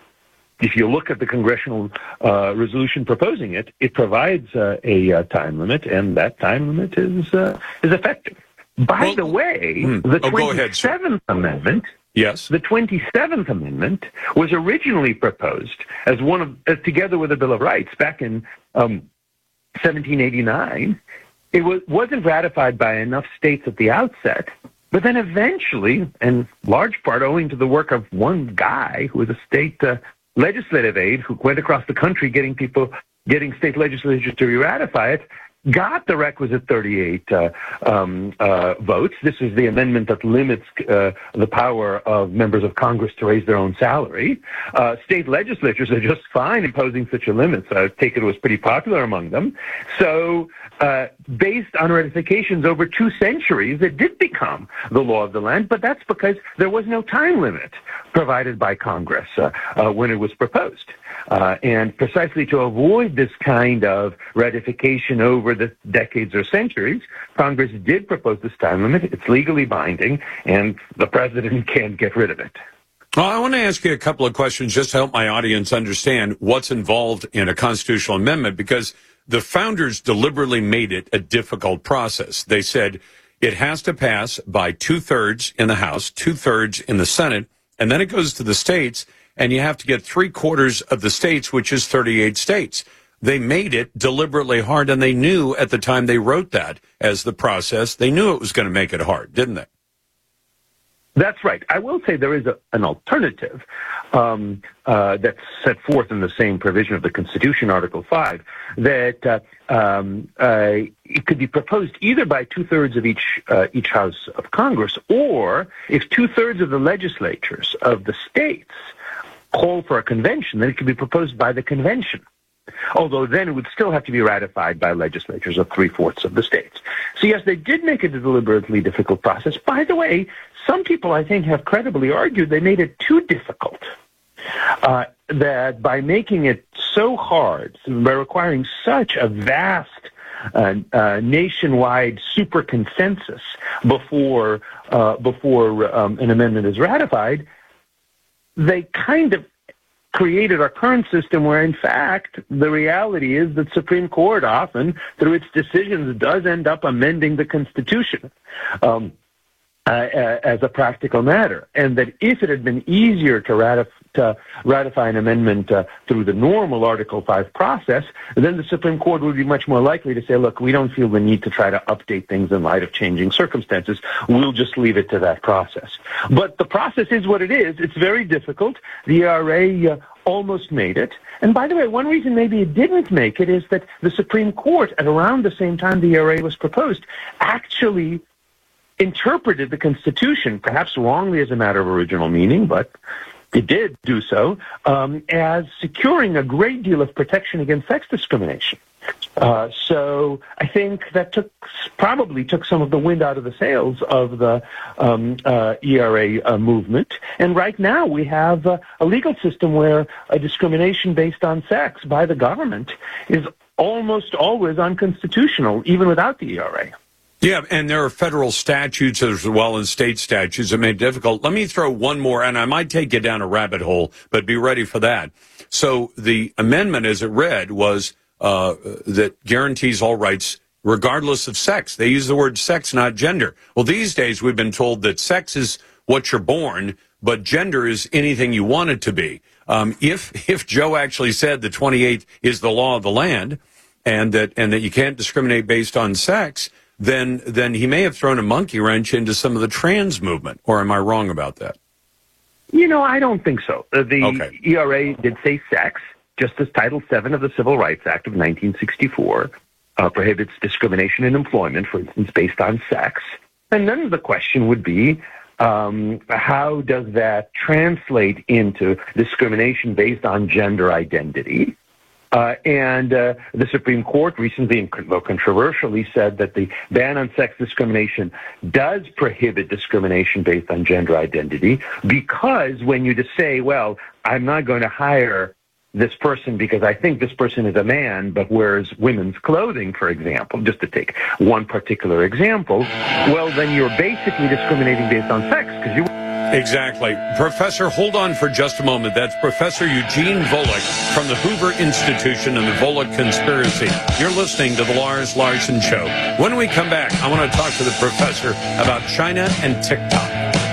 if you look at the congressional uh, resolution proposing it, it provides uh, a uh, time limit, and that time limit is uh, is effective. By well, the way, hmm. the oh, twenty-seventh Amendment, yes, the twenty-seventh Amendment was originally proposed as one of, as together with the Bill of Rights back in um, seventeen eighty-nine. It was, wasn't ratified by enough states at the outset, but then eventually, in large part owing to the work of one guy who was a state uh, legislative aide who went across the country getting people, getting state legislatures to ratify it, got the requisite thirty-eight uh, um, uh, votes. This is the amendment that limits uh, the power of members of Congress to raise their own salary. Uh, state legislatures are just fine imposing such a limit. So I take it was pretty popular among them. So uh, based on ratifications over two centuries, it did become the law of the land, but that's because there was no time limit provided by Congress uh, uh, when it was proposed. Uh, and precisely to avoid this kind of ratification over the decades or centuries, Congress did propose this time limit. It's legally binding, and the president can't get rid of it. Well, I want to ask you a couple of questions just to help my audience understand what's involved in a constitutional amendment, because the founders deliberately made it a difficult process. They said it has to pass by two-thirds in the House, two-thirds in the Senate, and then it goes to the states, and you have to get three-quarters of the states, which is thirty-eight states. They made it deliberately hard, and they knew at the time they wrote that as the process, they knew it was going to make it hard, didn't they? That's right. I will say there is a, an alternative um, uh, that's set forth in the same provision of the Constitution, Article five, that uh, um, uh, it could be proposed either by two-thirds of each uh, each House of Congress, or if two-thirds of the legislatures of the states call for a convention, then it could be proposed by the convention. Although then it would still have to be ratified by legislatures of three-fourths of the states. So yes, they did make it a deliberately difficult process. By the way, some people, I think, have credibly argued they made it too difficult. Uh, that by making it so hard, by requiring such a vast uh, uh, nationwide super consensus before, uh, before um, an amendment is ratified, they kind of created our current system where, in fact, the reality is that Supreme Court often, through its decisions, does end up amending the Constitution um, uh, as a practical matter. And that if it had been easier to, ratif- to ratify an amendment uh, through the normal Article five process, then the Supreme Court would be much more likely to say, look, we don't feel the need to try to update things in light of changing circumstances. We'll just leave it to that process. But the process is what it is. It's very difficult. The E R A uh, almost made it. And by the way, one reason maybe it didn't make it is that the Supreme Court, at around the same time the E R A was proposed, actually interpreted the Constitution, perhaps wrongly as a matter of original meaning, but it did do so, um, as securing a great deal of protection against sex discrimination. Uh, so I think that took probably took some of the wind out of the sails of the um, uh, E R A uh, movement. And right now we have uh, a legal system where a discrimination based on sex by the government is almost always unconstitutional, even without the E R A. Yeah, and there are federal statutes as well as state statutes that make it difficult. Let me throw one more, and I might take you down a rabbit hole, but be ready for that. So the amendment as it read was uh, that guarantees all rights regardless of sex. They use the word sex, not gender. Well, these days we've been told that sex is what you're born, but gender is anything you want it to be. Um, if if Joe actually said the twenty-eighth is the law of the land and that and that you can't discriminate based on sex, then then he may have thrown a monkey wrench into some of the trans movement. Or am I wrong about that? You know, I don't think so. Uh, the okay. E R A did say sex, just as Title seven of the Civil Rights Act of nineteen sixty-four uh, prohibits discrimination in employment, for instance, based on sex. And then the question would be, um, how does that translate into discrimination based on gender identity? Uh, and uh, the Supreme Court recently, though controversially, said that the ban on sex discrimination does prohibit discrimination based on gender identity, because when you just say, well, I'm not going to hire this person because I think this person is a man but wears women's clothing, for example, just to take one particular example, well, then you're basically discriminating based on sex, because you... Exactly. Professor, hold on for just a moment. That's Professor Eugene Volokh from the Hoover Institution and the Volokh Conspiracy. You're listening to the Lars Larson Show. When we come back, I want to talk to the professor about China and TikTok.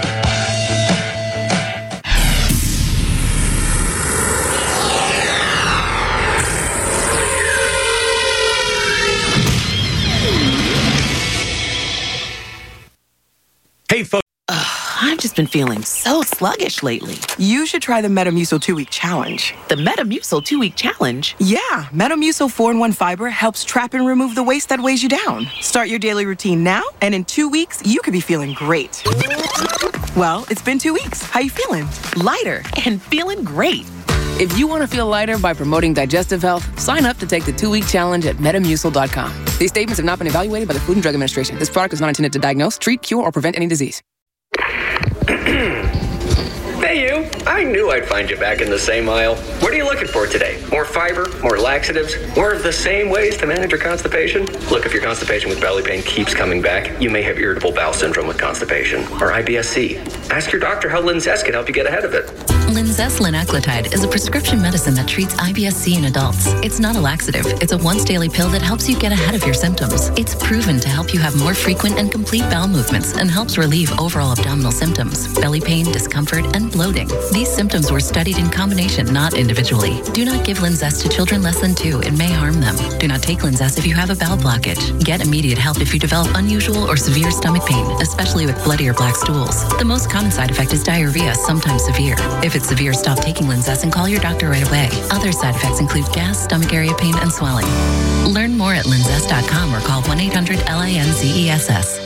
Hey, folks. I've just been feeling so sluggish lately. You should try the Metamucil two-week challenge. The Metamucil two-week challenge? Yeah, Metamucil four in one fiber helps trap and remove the waste that weighs you down. Start your daily routine now, and in two weeks, you could be feeling great. Well, it's been two weeks. How you feeling? Lighter and feeling great. If you want to feel lighter by promoting digestive health, sign up to take the two-week challenge at Metamucil dot com. These statements have not been evaluated by the Food and Drug Administration. This product is not intended to diagnose, treat, cure, or prevent any disease. Hey you, I knew I'd find you back in the same aisle. What are you looking for today? More fiber, more laxatives, more of the same ways to manage your constipation? Look, if your constipation with belly pain keeps coming back, you may have irritable bowel syndrome with constipation, or I B S C. Ask your doctor how Linzess can help you get ahead of it. Linzess linaclotide is a prescription medicine that treats I B S C in adults. It's not a laxative. It's a once-daily pill that helps you get ahead of your symptoms. It's proven to help you have more frequent and complete bowel movements and helps relieve overall abdominal symptoms, belly pain, discomfort, and bloating. These symptoms were studied in combination, not individually. Do not give Linzess to children less than two. It may harm them. Do not take Linzess if you have a bowel blockage. Get immediate help if you develop unusual or severe stomach pain, especially with bloody or black stools. The most common side effect is diarrhea, sometimes severe. If it's severe, stop taking Linzess and call your doctor right away. Other side effects include gas, stomach area pain, and swelling. Learn more at linzess dot com or call one eight hundred L I N Z E S S.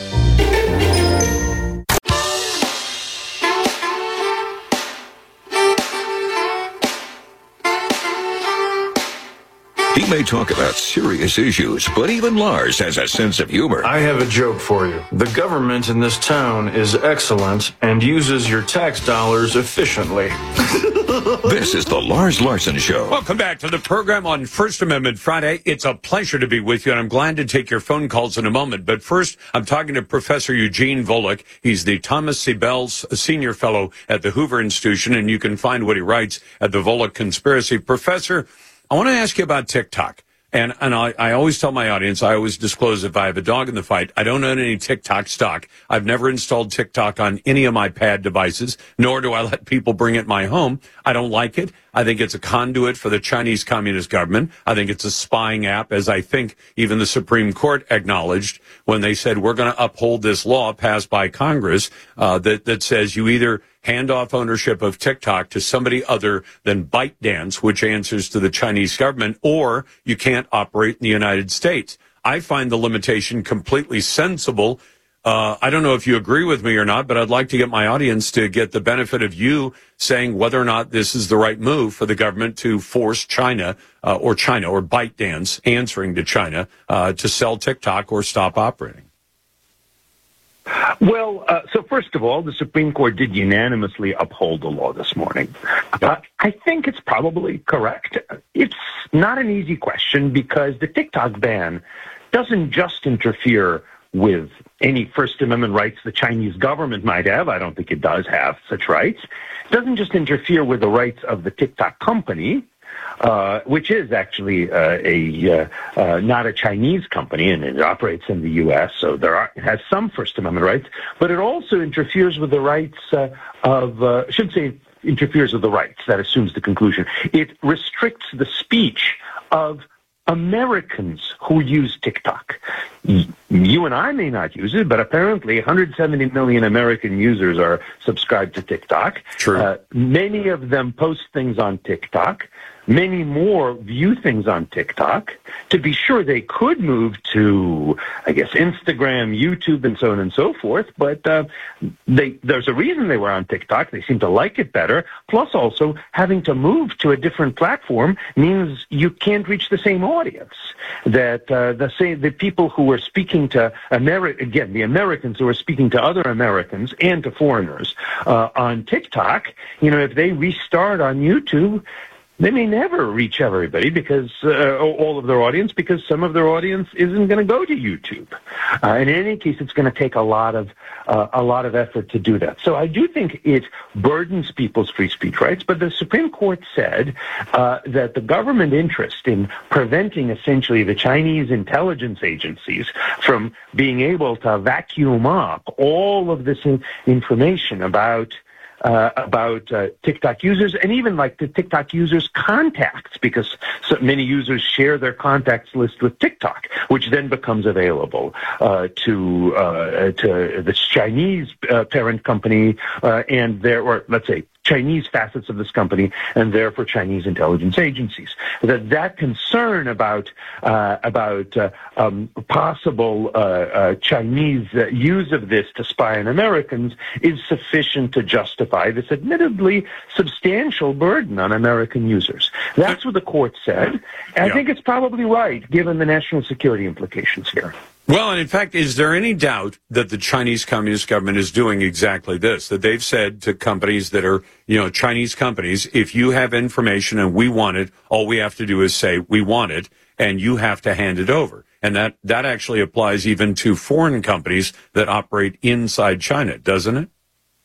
He may talk about serious issues, but even Lars has a sense of humor. I have a joke for you. The government in this town is excellent and uses your tax dollars efficiently. This is the Lars Larson Show. Welcome back to the program on First Amendment Friday. It's a pleasure to be with you, and I'm glad to take your phone calls in a moment. But first, I'm talking to Professor Eugene Volokh. He's the Thomas C. Bell's Senior Fellow at the Hoover Institution, and you can find what he writes at the Volokh Conspiracy. Professor, I want to ask you about TikTok. And and I, I always tell my audience, I always disclose if I have a dog in the fight, I don't own any TikTok stock. I've never installed TikTok on any of my pad devices, nor do I let people bring it in my home. I don't like it. I think it's a conduit for the Chinese Communist government. I think it's a spying app, as I think even the Supreme Court acknowledged when they said we're going to uphold this law passed by Congress uh, that, that says you either hand off ownership of TikTok to somebody other than ByteDance, which answers to the Chinese government, or you can't operate in the United States. I find the limitation completely sensible. Uh, I don't know if you agree with me or not, but I'd like to get my audience to get the benefit of you saying whether or not this is the right move for the government to force China uh, or China or ByteDance, answering to China, uh, to sell TikTok or stop operating. Well, uh, so first of all, the Supreme Court did unanimously uphold the law this morning. Uh, I think it's probably correct. It's not an easy question because the TikTok ban doesn't just interfere with any First Amendment rights the Chinese government might have. I don't think it does have such rights. It doesn't just interfere with the rights of the TikTok company, Uh, which is actually uh, a uh, uh, not a Chinese company, and it operates in the U S, so there are, it has some First Amendment rights, but it also interferes with the rights uh, of, uh, I shouldn't say interferes with the rights, that assumes the conclusion. It restricts the speech of Americans who use TikTok. You and I may not use it, but apparently one hundred seventy million American users are subscribed to TikTok. True. Uh, many of them post things on TikTok. many more view things on TikTok. To be sure, they could move to, I guess, Instagram, YouTube, and so on and so forth, but uh, they, there's a reason they were on TikTok. They seem to like it better. Plus, also, having to move to a different platform means you can't reach the same audience. That uh, the same, the people who were speaking to, Ameri- again, the Americans who are speaking to other Americans and to foreigners uh, on TikTok, you know, if they restart on YouTube, they may never reach everybody because uh, all of their audience, because some of their audience isn't going to go to YouTube. Uh, in any case, it's going to take a lot of uh, a lot of effort to do that. So I do think it burdens people's free speech rights. But the Supreme Court said uh, that the government interest in preventing essentially the Chinese intelligence agencies from being able to vacuum up all of this in- information about Uh, about uh, TikTok users, and even like the TikTok users' contacts, because so many users share their contacts list with TikTok, which then becomes available uh, to uh, to the Chinese uh, parent company uh, and their, or let's say, Chinese facets of this company, and therefore Chinese intelligence agencies. That that concern about uh, about uh, um, possible uh, uh, Chinese uh, use of this to spy on Americans is sufficient to justify this admittedly substantial burden on American users. That's what the court said. And yeah. I think it's probably right, given the national security implications here. Well, and in fact, is there any doubt that the Chinese Communist government is doing exactly this? That they've said to companies that are, you know, Chinese companies, if you have information and we want it, all we have to do is say we want it, and you have to hand it over. And that, that actually applies even to foreign companies that operate inside China, doesn't it?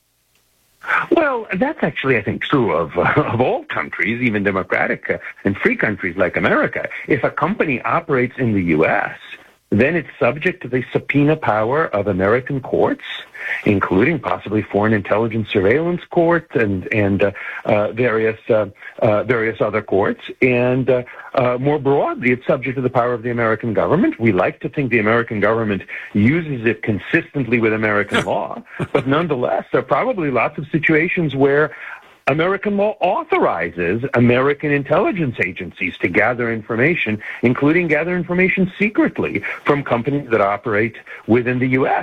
Well, that's actually, I think, true of uh, of all countries, even democratic uh, and free countries like America. If a company operates in the U S, then it's subject to the subpoena power of American courts, including possibly Foreign Intelligence Surveillance Court and and uh, uh, various uh, uh, various other courts. And uh, uh, more broadly, it's subject to the power of the American government. We like to think the American government uses it consistently with American law, but nonetheless, there are probably lots of situations where American law authorizes American intelligence agencies to gather information, including gather information secretly from companies that operate within the U S.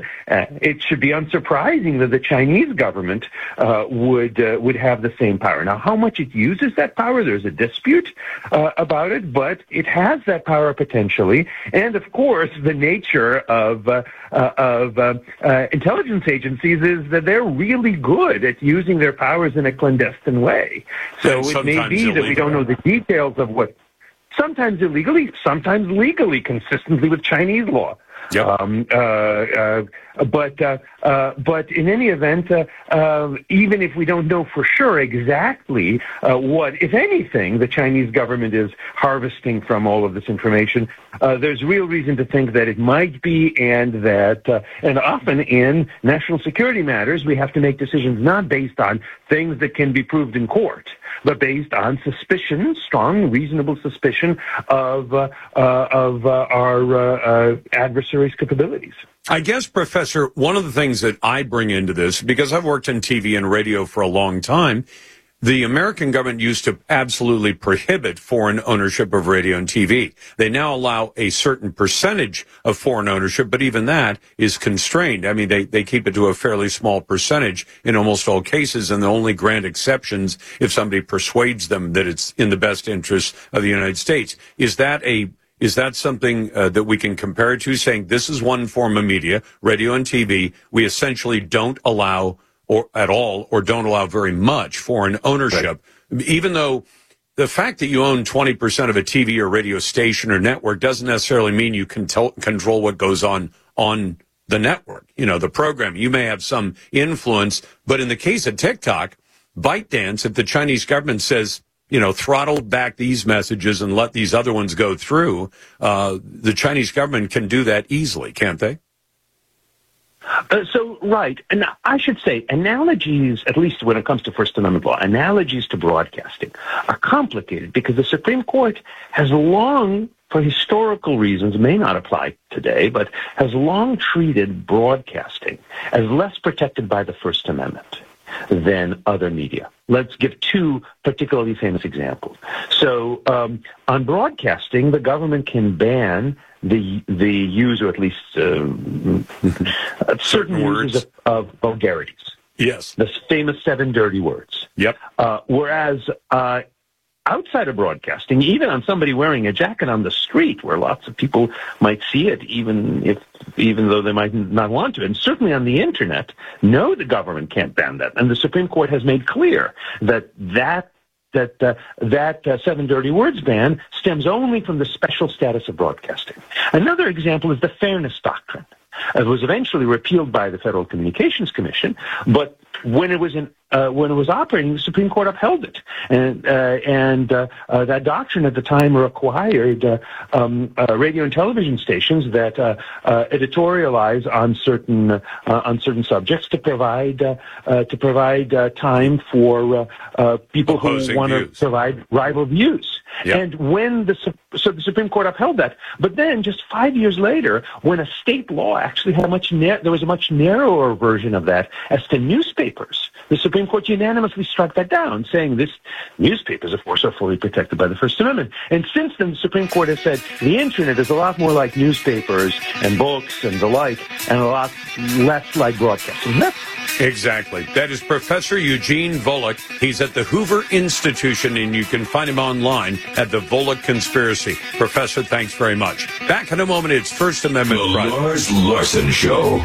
It should be unsurprising that the Chinese government uh, would uh, would have the same power. Now, how much it uses that power, there's a dispute uh, about it, but it has that power potentially. And, of course, the nature of, uh, uh, of uh, uh, intelligence agencies is that they're really good at using their powers in a clandestine way. So it may be illegal. That we don't know the details of what, sometimes illegally, sometimes legally, consistently with Chinese law. Yep. Um, uh, uh, but uh, uh, but in any event, uh, uh, even if we don't know for sure exactly uh, what, if anything, the Chinese government is harvesting from all of this information, uh, there's real reason to think that it might be, and that, uh, and often in national security matters, we have to make decisions not based on things that can be proved in court, but based on suspicion, strong, reasonable suspicion of uh, uh, of uh, our uh, uh, adversaries' capabilities. I guess, Professor, one of the things that I bring into this, because I've worked in T V and radio for a long time, the American government used to absolutely prohibit foreign ownership of radio and T V. They now allow a certain percentage of foreign ownership, but even that is constrained. I mean, they, they keep it to a fairly small percentage in almost all cases, and they only grant exceptions if somebody persuades them that it's in the best interest of the United States. Is that a Is that something uh, that we can compare it to, saying this is one form of media, radio and T V, we essentially don't allow or at all or don't allow very much foreign ownership, right? Even though the fact that you own twenty percent of a T V or radio station or network doesn't necessarily mean you can t- control what goes on on the network, you know, the program. You may have some influence, but in the case of TikTok, ByteDance, if the Chinese government says, you know, throttle back these messages and let these other ones go through, uh, the Chinese government can do that easily, can't they? Uh, so, right. And I should say, analogies, at least when it comes to First Amendment law, analogies to broadcasting are complicated because the Supreme Court has long, for historical reasons, may not apply today, but has long treated broadcasting as less protected by the First Amendment. than other media. Let's give two particularly famous examples. So um, on broadcasting, the government can ban the the use, or at least uh, certain words uses of, of vulgarities. Yes. The famous seven dirty words. Yep. Uh, whereas uh, outside of broadcasting, even on somebody wearing a jacket on the street, where lots of people might see it, even if even though they might not want to, and certainly on the internet, no, the government can't ban that. And the Supreme Court has made clear that that that uh, that uh, seven dirty words ban stems only from the special status of broadcasting. Another example is the Fairness Doctrine. It was eventually repealed by the Federal Communications Commission, but when it was in uh, when it was operating, the Supreme Court upheld it, and uh, and uh, uh, that doctrine at the time required uh, um, uh, radio and television stations that uh, uh, editorialize on certain uh, on certain subjects to provide uh, uh, to provide uh, time for uh, uh, people Opposing who want to views. provide rival views. Yep. And when the so the Supreme Court upheld that, but then just five years later, when a state law actually had a much na- there was a much narrower version of that as to newspapers, the Supreme Court unanimously struck that down, saying this newspapers, of course, are fully protected by the First Amendment. And since then, the Supreme Court has said the internet is a lot more like newspapers and books and the like, and a lot less like broadcasting. That's Exactly. That is Professor Eugene Volokh. He's at the Hoover Institution, and you can find him online at the Volokh Conspiracy. Professor, thanks very much. Back in a moment, it's First Amendment The Friday. Lars Larson Show.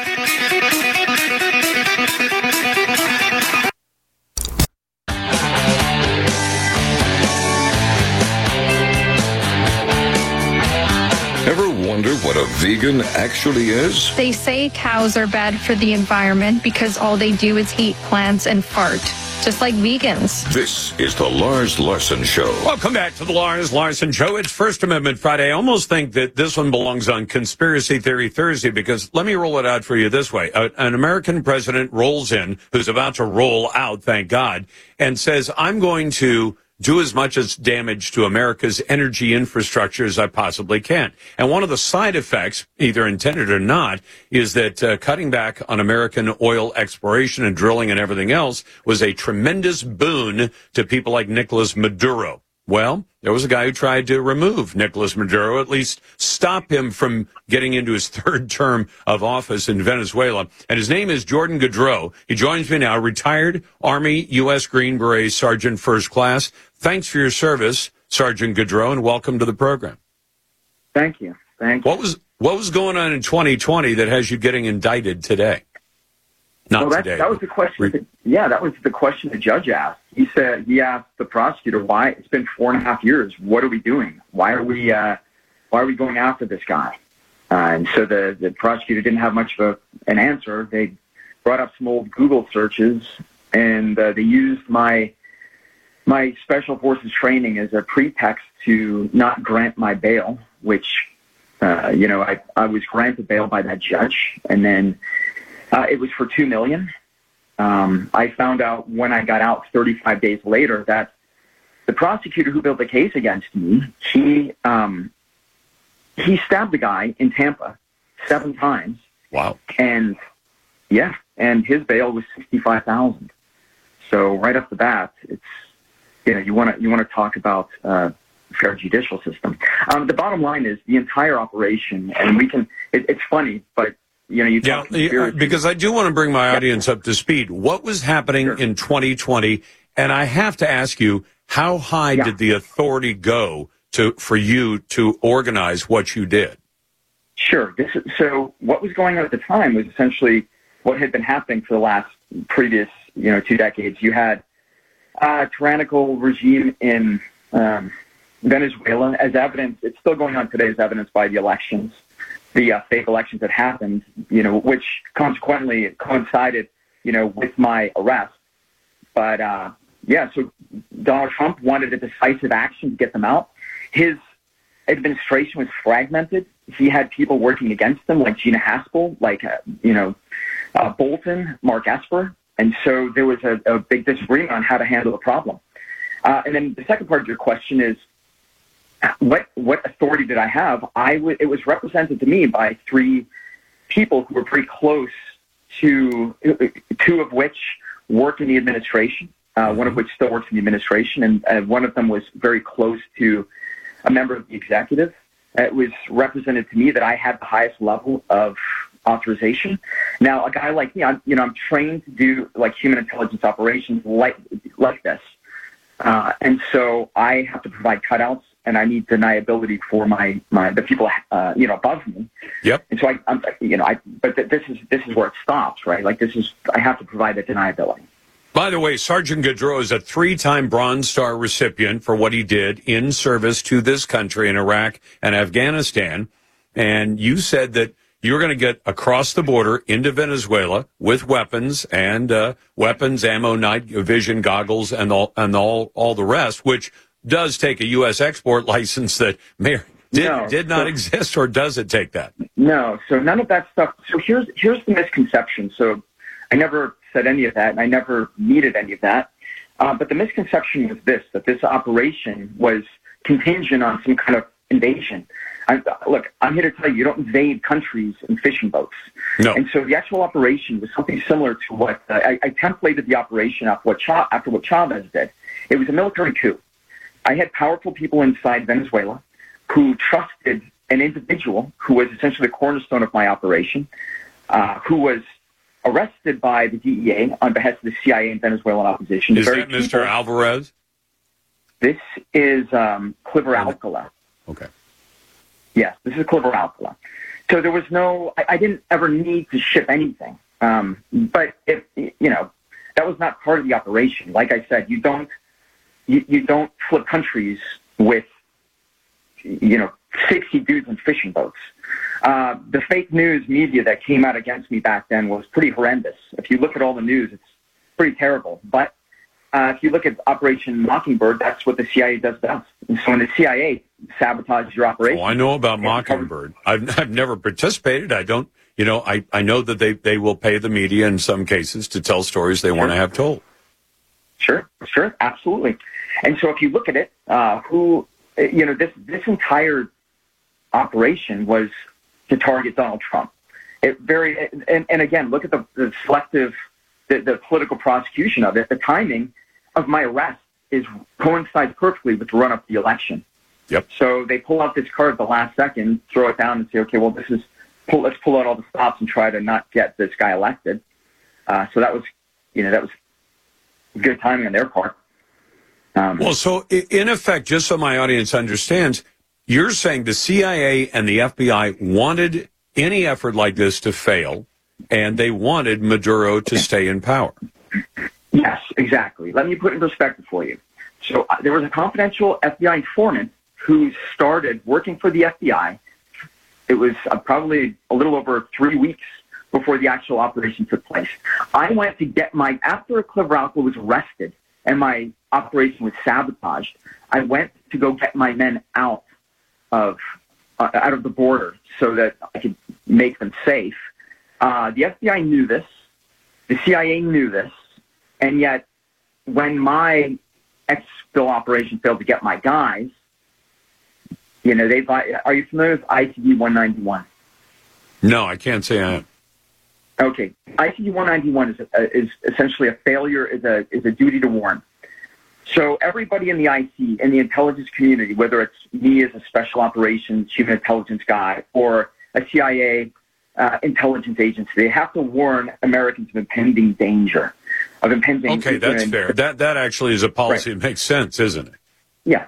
Ever wonder what a vegan actually is? They say cows are bad for the environment because all they do is eat plants and fart, just like vegans. This is the Lars Larson Show. Welcome back to the Lars Larson Show. It's First Amendment Friday. I almost think that this one belongs on Conspiracy Theory Thursday, because let me roll it out for you this way. A, an American president rolls in, who's about to roll out, thank God, and says, I'm going to do as much as damage to America's energy infrastructure as I possibly can. And one of the side effects, either intended or not, is that uh, cutting back on American oil exploration and drilling and everything else was a tremendous boon to people like Nicolas Maduro. Well, there was a guy who tried to remove Nicolas Maduro, at least stop him from getting into his third term of office in Venezuela. And his name is Jordan Goudreau. He joins me now, retired Army U S Green Beret Sergeant First Class. Thanks for your service, Sergeant Goudreau, and welcome to the program. Thank you. Thank you. What was what was going on in twenty twenty that has you getting indicted today? Not well, that, today. that was the question. That, yeah, that was the question the judge asked. He said, he asked the prosecutor, why, it's been four and a half years. What are we doing? Why are we, uh, why are we going after this guy? Uh, and so the, the prosecutor didn't have much of a, an answer. They brought up some old Google searches, and uh, they used my, my special forces training as a pretext to not grant my bail, which, uh, you know, I, I was granted bail by that judge. And then, Uh, it was for two million dollars. Um, I found out when I got out thirty-five days later that the prosecutor who built the case against me, he um, he stabbed the guy in Tampa seven times. Wow. And yeah, and his bail was sixty-five thousand dollars. So right off the bat, it's you know you want to you want to talk about uh, fair judicial system. Um, the bottom line is the entire operation, and we can. It, it's funny, but. You know, you talk yeah, because I do want to bring my audience up to speed. What was happening Sure. in twenty twenty? And I have to ask you, how high Yeah. did the authority go to for you to organize what you did? Sure. This is, so what was going on at the time was essentially what had been happening for the last previous, you know, two decades. You had a tyrannical regime in um, Venezuela, as evidence. It's still going on today as evidenced by the elections. The uh, fake elections that happened, you know, which consequently coincided, you know, with my arrest. But, uh, yeah, so Donald Trump wanted a decisive action to get them out. His administration was fragmented. He had people working against him, like Gina Haspel, like, uh, you know, uh, Bolton, Mark Esper. And so there was a, a big disagreement on how to handle the problem. Uh, and then the second part of your question is, What what authority did I have? I w- it was represented to me by three people who were pretty close to, two of which work in the administration, uh, one of which still works in the administration, and uh, one of them was very close to a member of the executive. It was represented to me that I had the highest level of authorization. Now, a guy like me, I'm, you know, I'm trained to do like human intelligence operations like like this, uh, and so I have to provide cutouts, and I need deniability for my, my the people uh, you know above me. Yep. And so I, I'm, you know, I but th- this is this is where it stops, right? Like this is I have to provide that deniability. By the way, Sergeant Gaudreau is a three-time Bronze Star recipient for what he did in service to this country in Iraq and Afghanistan. And you said that you're going to get across the border into Venezuela with weapons and uh, weapons, ammo, night vision goggles, and all and all all the rest, which does take a U S export license that may, did No. did not So- exist, or does it take that? No, so none of that stuff. So here's here's the misconception. So I never said any of that, and I never needed any of that. Uh, but the misconception was this, that this operation was contingent on some kind of invasion. I, look, I'm here to tell you, you don't invade countries in fishing boats. No. And so the actual operation was something similar to what, uh, I, I templated the operation after what, Cha- after what Chavez did. It was a military coup. I had powerful people inside Venezuela who trusted an individual who was essentially the cornerstone of my operation, uh, who was arrested by the D E A on behalf of the C I A and Venezuelan opposition. The Is very that Mister people- Alvarez? This is um, Cliver Alcala. Okay. Yes, this is Cliver Alcala. So there was no, I, I didn't ever need to ship anything. Um, but if, you know, that was not part of the operation. Like I said, you don't, you, you don't flip countries with, you know, sixty dudes in fishing boats. Uh, the fake news media that came out against me back then was pretty horrendous. If you look at all the news, it's pretty terrible. But uh, if you look at Operation Mockingbird, that's what the C I A does best. And so when the C I A sabotages your operation... Oh, I know about Mockingbird. I've, I've never participated. I don't, you know, I, I know that they, they will pay the media in some cases to tell stories they want to have told. Sure, sure, absolutely. And so if you look at it, uh, who, you know, this, this entire operation was to target Donald Trump. It very, and, and again, look at the, the selective, the, the political prosecution of it. The timing of my arrest is coincides perfectly with the run-up to the election. Yep. So they pull out this card at the last second, throw it down, and say, okay, well, this is, pull, let's pull out all the stops and try to not get this guy elected. Uh, so that was, you know, that was good timing on their part. Um, Well, so i- in effect, just so my audience understands, you're saying the C I A and the F B I wanted any effort like this to fail, and they wanted Maduro to stay in power. Yes, exactly. Let me put it in perspective for you. So uh, there was a confidential F B I informant who started working for the F B I. It was uh, probably a little over three weeks before the actual operation took place. I went to get my, after Cliver Alcala was arrested and my operation was sabotaged, I went to go get my men out of uh, out of the border so that I could make them safe. Uh, the F B I knew this. The C I A knew this. And yet, when my exfil operation failed to get my guys, you know, they are you familiar with I C D one ninety-one? No, I can't say I am. Okay, I C D one ninety-one is a, is essentially a failure, is a is a duty to warn. So everybody in the I C, in the intelligence community, whether it's me as a special operations human intelligence guy or a C I A uh, intelligence agency, they have to warn Americans of impending danger, of impending. Okay, that's and, fair. That that actually is a policy Right. that makes sense, isn't it? Yeah.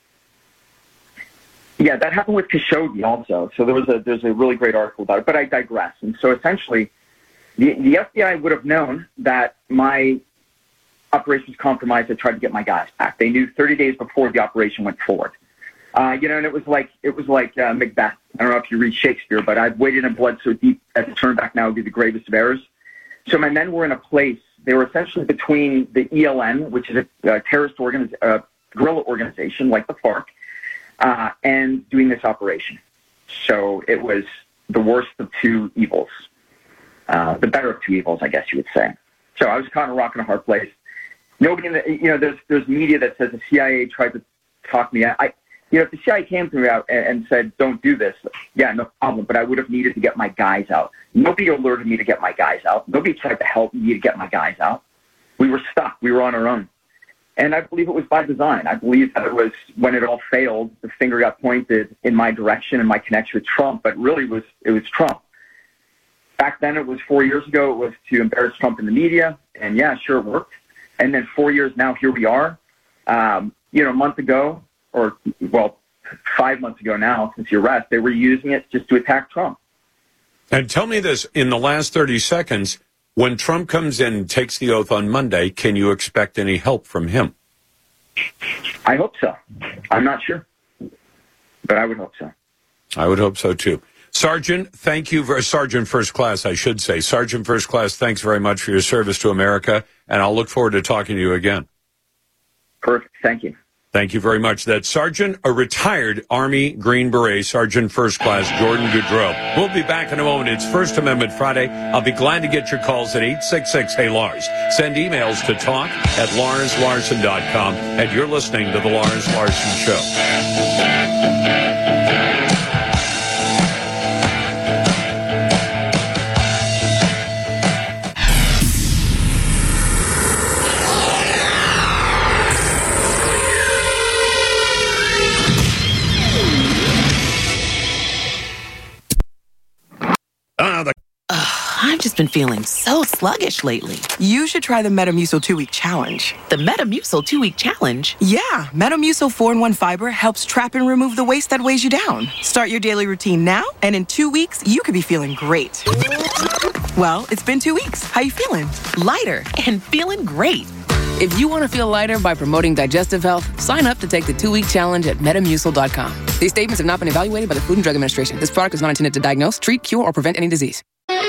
Yeah, that happened with Khashoggi also. So there was a there's a really great article about it, but I digress. And so essentially, the the F B I would have known that my operation was compromised. I tried to get my guys back. They knew thirty days before the operation went forward. Uh, you know, and it was like it was like uh, Macbeth. I don't know if you read Shakespeare, but I've waded in blood so deep that to turn back now would be the gravest of errors. So my men were in a place. They were essentially between the E L N, which is a, a terrorist organiz- uh, guerrilla organization like the FARC, uh, and doing this operation. So it was the worst of two evils, uh, the better of two evils, I guess you would say. So I was caught in a rock and a hard place. Nobody in the, you know, there's there's media that says the C I A tried to talk me out. I, you know, if the C I A came to me out and, and said, don't do this, yeah, no problem, but I would have needed to get my guys out. Nobody alerted me to get my guys out. Nobody tried to help me to get my guys out. we were stuck. We were on our own. And I believe it was by design. I believe that it was when it all failed, the finger got pointed in my direction and my connection with Trump, but really it was, it was Trump. Back then, it was four years ago, it was to embarrass Trump in the media. And yeah, sure, it worked. And then four years now, here we are. Um, you know, a month ago, or, well, five months ago now, since the arrest, they were using it just to attack Trump. And tell me this, in the last thirty seconds, when Trump comes in and takes the oath on Monday, can you expect any help from him? I hope so. I'm not sure, but I would hope so. I would hope so, too. Sergeant, thank you, for, Sergeant First Class, I should say. Sergeant First Class, thanks very much for your service to America, and I'll look forward to talking to you again. Perfect. Thank you. Thank you very much. That's Sergeant, a retired Army Green Beret, Sergeant First Class Jordan Goudreau. We'll be back in a moment. It's First Amendment Friday. I'll be glad to get your calls at eight six six, hey Lars. Send emails to talk at lars larson dot com. And you're listening to The Lars Larson Show. Uh, the- Ugh, I've just been feeling so sluggish lately. You should try the Metamucil two-week challenge. The Metamucil two-week challenge? Yeah, Metamucil four in one fiber helps trap and remove the waste that weighs you down. Start your daily routine now, and in two weeks, you could be feeling great. Well, it's been two weeks. How you feeling? Lighter and feeling great. If you want to feel lighter by promoting digestive health, sign up to take the two-week challenge at metamucil dot com. These statements have not been evaluated by the Food and Drug Administration. This product is not intended to diagnose, treat, cure, or prevent any disease.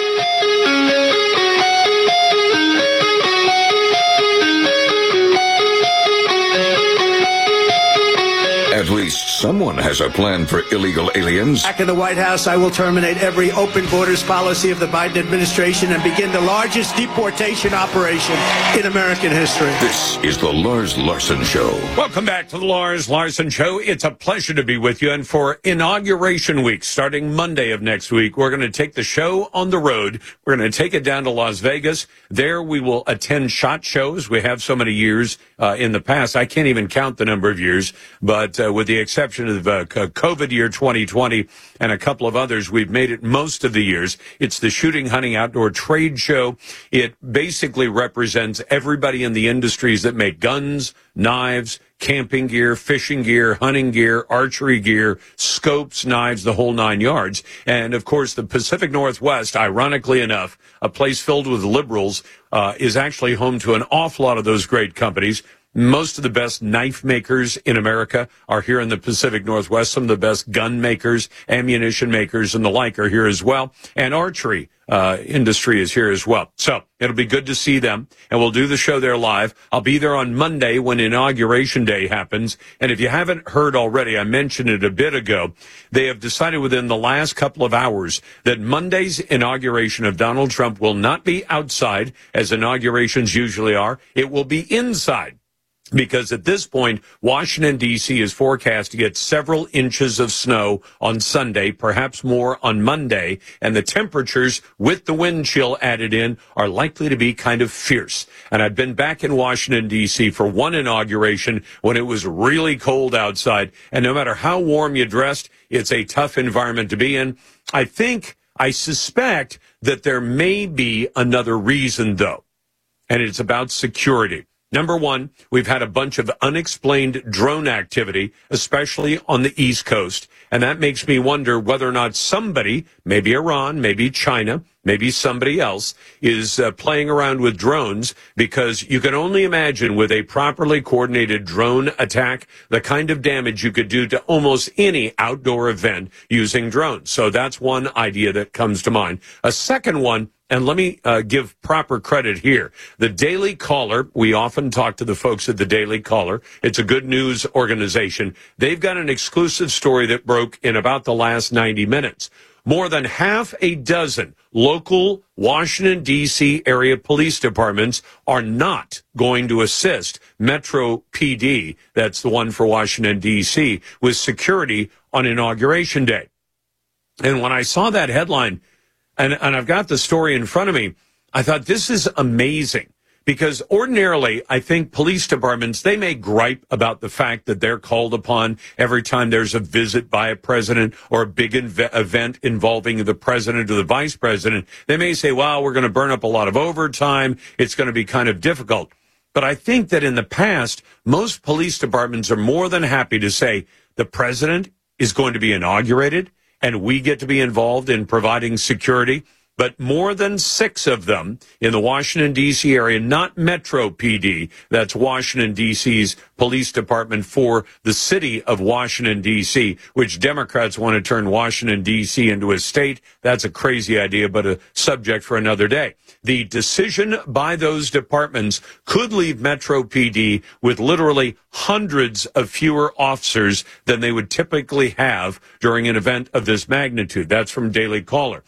At least someone has a plan for illegal aliens. Back in the White House, I will terminate every open borders policy of the Biden administration and begin the largest deportation operation in American history. This is the Lars Larson Show. Welcome back to the Lars Larson Show. It's a pleasure to be with you. And for Inauguration Week, starting Monday of next week, we're going to take the show on the road. We're going to take it down to Las Vegas. There we will attend SHOT Shows. We have so many years uh, in the past. I can't even count the number of years, but uh, with the exception of uh, COVID year twenty twenty and a couple of others, we've made it most of the years. It's the Shooting Hunting Outdoor Trade Show. It basically represents everybody in the industries that make guns, knives, camping gear, fishing gear, hunting gear, archery gear, scopes, knives, the whole nine yards. And, of course, the Pacific Northwest, ironically enough, a place filled with liberals, uh, is actually home to an awful lot of those great companies. Most of the best knife makers in America are here in the Pacific Northwest. Some of the best gun makers, ammunition makers, and the like are here as well. And archery uh, industry is here as well. So it'll be good to see them, and we'll do the show there live. I'll be there on Monday when Inauguration Day happens. And if you haven't heard already, I mentioned it a bit ago, they have decided within the last couple of hours that Monday's inauguration of Donald Trump will not be outside, as inaugurations usually are. It will be inside. Because at this point, Washington, D C is forecast to get several inches of snow on Sunday, perhaps more on Monday, and the temperatures with the wind chill added in are likely to be kind of fierce. And I've been back in Washington, D C for one inauguration when it was really cold outside, and no matter how warm you dressed, it's a tough environment to be in. I think, I suspect that there may be another reason, though, and it's about security. Number one, we've had a bunch of unexplained drone activity, especially on the East Coast. And that makes me wonder whether or not somebody, maybe Iran, maybe China, maybe somebody else, is uh, playing around with drones, because you can only imagine with a properly coordinated drone attack, the kind of damage you could do to almost any outdoor event using drones. So that's one idea that comes to mind. A second one, and let me uh, give proper credit here. The Daily Caller, we often talk to the folks at the Daily Caller. It's a good news organization. They've got an exclusive story that broke in about the last ninety minutes. More than half a dozen local Washington, D C area police departments are not going to assist Metro P D, that's the one for Washington, D C, with security on Inauguration Day. And when I saw that headline, And, and I've got the story in front of me, I thought, this is amazing, Because ordinarily, I think police departments, they may gripe about the fact that they're called upon every time there's a visit by a president or a big inv- event involving the president or the vice president. They may say, well, we're going to burn up a lot of overtime. It's going to be kind of difficult. But I think that in the past, most police departments are more than happy to say the president is going to be inaugurated and we get to be involved in providing security. But more than six of them in the Washington, D C area, not Metro P D, that's Washington, D C's police department for the city of Washington, D C, which Democrats want to turn Washington, D C into a state. That's a crazy idea, but a subject for another day. The decision by those departments could leave Metro P D with literally hundreds of fewer officers than they would typically have during an event of this magnitude. That's from Daily Caller.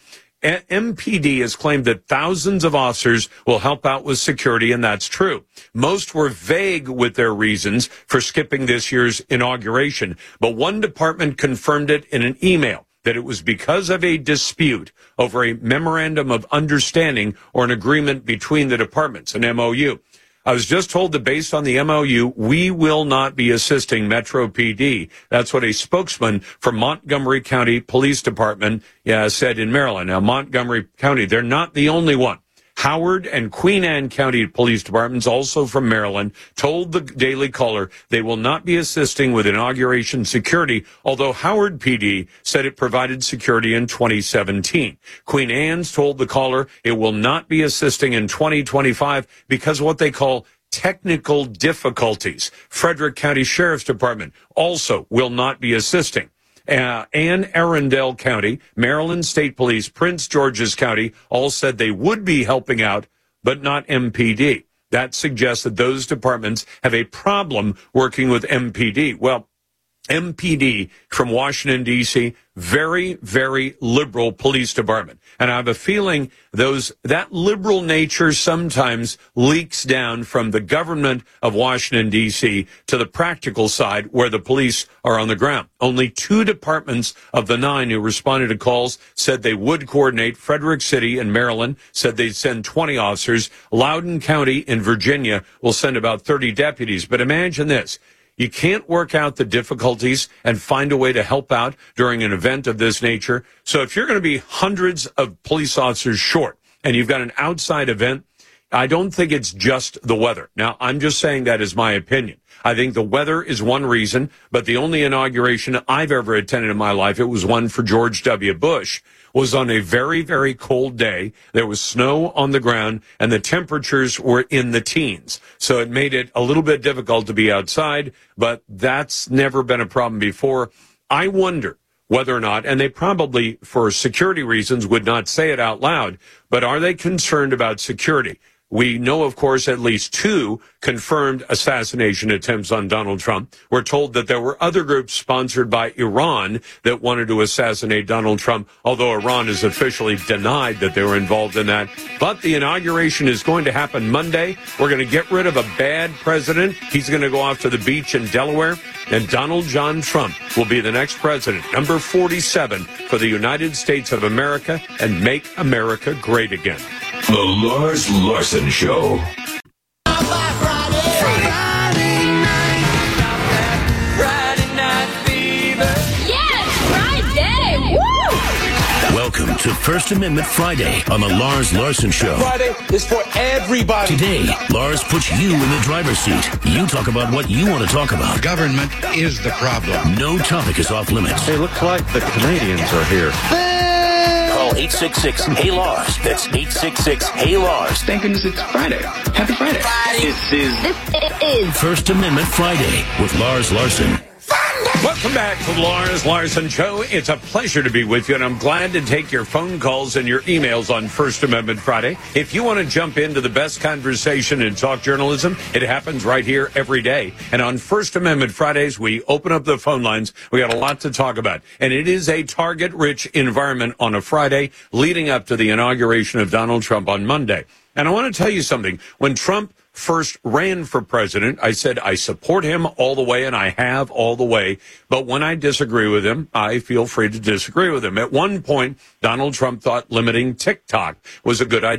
M P D has claimed that thousands of officers will help out with security, and that's true. Most were vague with their reasons for skipping this year's inauguration, but one department confirmed it in an email that it was because of a dispute over a memorandum of understanding or an agreement between the departments, an M O U. I was just told that based on the M O U, we will not be assisting Metro P D. That's what a spokesman for Montgomery County Police Department yeah, said in Maryland. Now, Montgomery County, they're not the only one. Howard and Queen Anne County Police Departments, also from Maryland, told the Daily Caller they will not be assisting with inauguration security, although Howard P D said it provided security in twenty seventeen. Queen Anne's told the caller it will not be assisting in twenty twenty-five because of what they call technical difficulties. Frederick County Sheriff's Department also will not be assisting. Uh, Anne Arundel County, Maryland State Police, Prince George's County all said they would be helping out, but not M P D. That suggests that those departments have a problem working with M P D. Well, M P D from Washington, D C, very, very liberal police department. And I have a feeling those that liberal nature sometimes leaks down from the government of Washington, D C to the practical side where the police are on the ground. Only two departments of the nine who responded to calls said they would coordinate. Frederick City in Maryland said they'd send twenty officers. Loudoun County in Virginia will send about thirty deputies. But imagine this. You can't work out the difficulties and find a way to help out during an event of this nature. So if you're going to be hundreds of police officers short and you've got an outside event, I don't think it's just the weather. Now, I'm just saying that is my opinion. I think the weather is one reason, but the only inauguration I've ever attended in my life, it was one for George W. Bush, was on a very, very cold day. There was snow on the ground, and the temperatures were in the teens. So it made it a little bit difficult to be outside, but that's never been a problem before. I wonder whether or not, and they probably, for security reasons, would not say it out loud, but are they concerned about security? We know, of course, at least two confirmed assassination attempts on Donald Trump. We're told that there were other groups sponsored by Iran that wanted to assassinate Donald Trump, although Iran has officially denied that they were involved in that. But the inauguration is going to happen Monday. We're going to get rid of a bad president. He's going to go off to the beach in Delaware. And Donald John Trump will be the next president, number forty-seven for the United States of America, and make America great again. The Lars Larson Show. Welcome to First Amendment Friday on the Lars Larson Show. Friday is for everybody. Today, Lars puts you in the driver's seat. You talk about what you want to talk about. Government is the problem. No topic is off limits. It looks like the Canadians are here. Call eight six six, H E Y, Lars. That's eight six six, H E Y, Lars. Thank goodness it's Friday. Happy Friday. Friday. This is... This is... First Amendment Friday with Lars Larson. Welcome back to the Lars Larson Show. It's a pleasure to be with you, and I'm glad to take your phone calls and your emails on First Amendment Friday. If you want to jump into the best conversation in talk journalism, it happens right here every day. And on First Amendment Fridays, we open up the phone lines. We got a lot to talk about. And it is a target-rich environment on a Friday leading up to the inauguration of Donald Trump on Monday. And I want to tell you something. When Trump first ran for president, I said I support him all the way, and I have all the way. But when I disagree with him, I feel free to disagree with him. At one point, Donald Trump thought limiting TikTok was a good idea.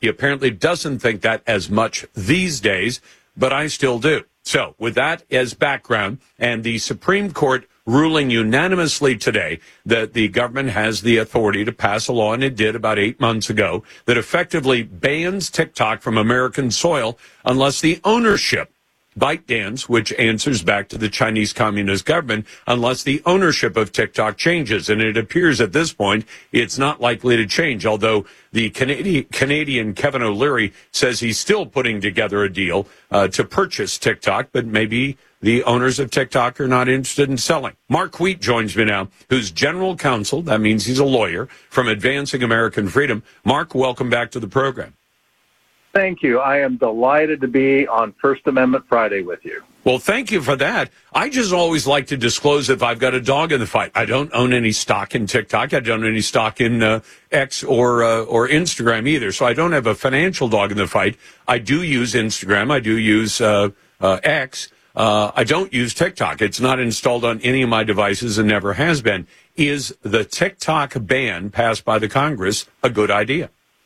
He apparently doesn't think that as much these days, but I still do. So with that as background, and the Supreme Court ruling unanimously today that the government has the authority to pass a law, and it did about eight months ago, that effectively bans TikTok from American soil unless the ownership, ByteDance, which answers back to the Chinese Communist government, unless the ownership of TikTok changes. And it appears at this point it's not likely to change, although the Canadian, Canadian Kevin O'Leary says he's still putting together a deal uh, to purchase TikTok, but maybe the owners of TikTok are not interested in selling. Mark Wheat joins me now, who's general counsel, that means he's a lawyer, from Advancing American Freedom. Mark, welcome back to the program. Thank you. I am delighted to be on First Amendment Friday with you. Well, thank you for that. I just always like to disclose if I've got a dog in the fight. I don't own any stock in TikTok. I don't own any stock in uh, X or uh, or Instagram either. So I don't have a financial dog in the fight. I do use Instagram. I do use uh, uh, X. Uh, I don't use TikTok. It's not installed on any of my devices and never has been. Is the TikTok ban passed by the Congress a good idea?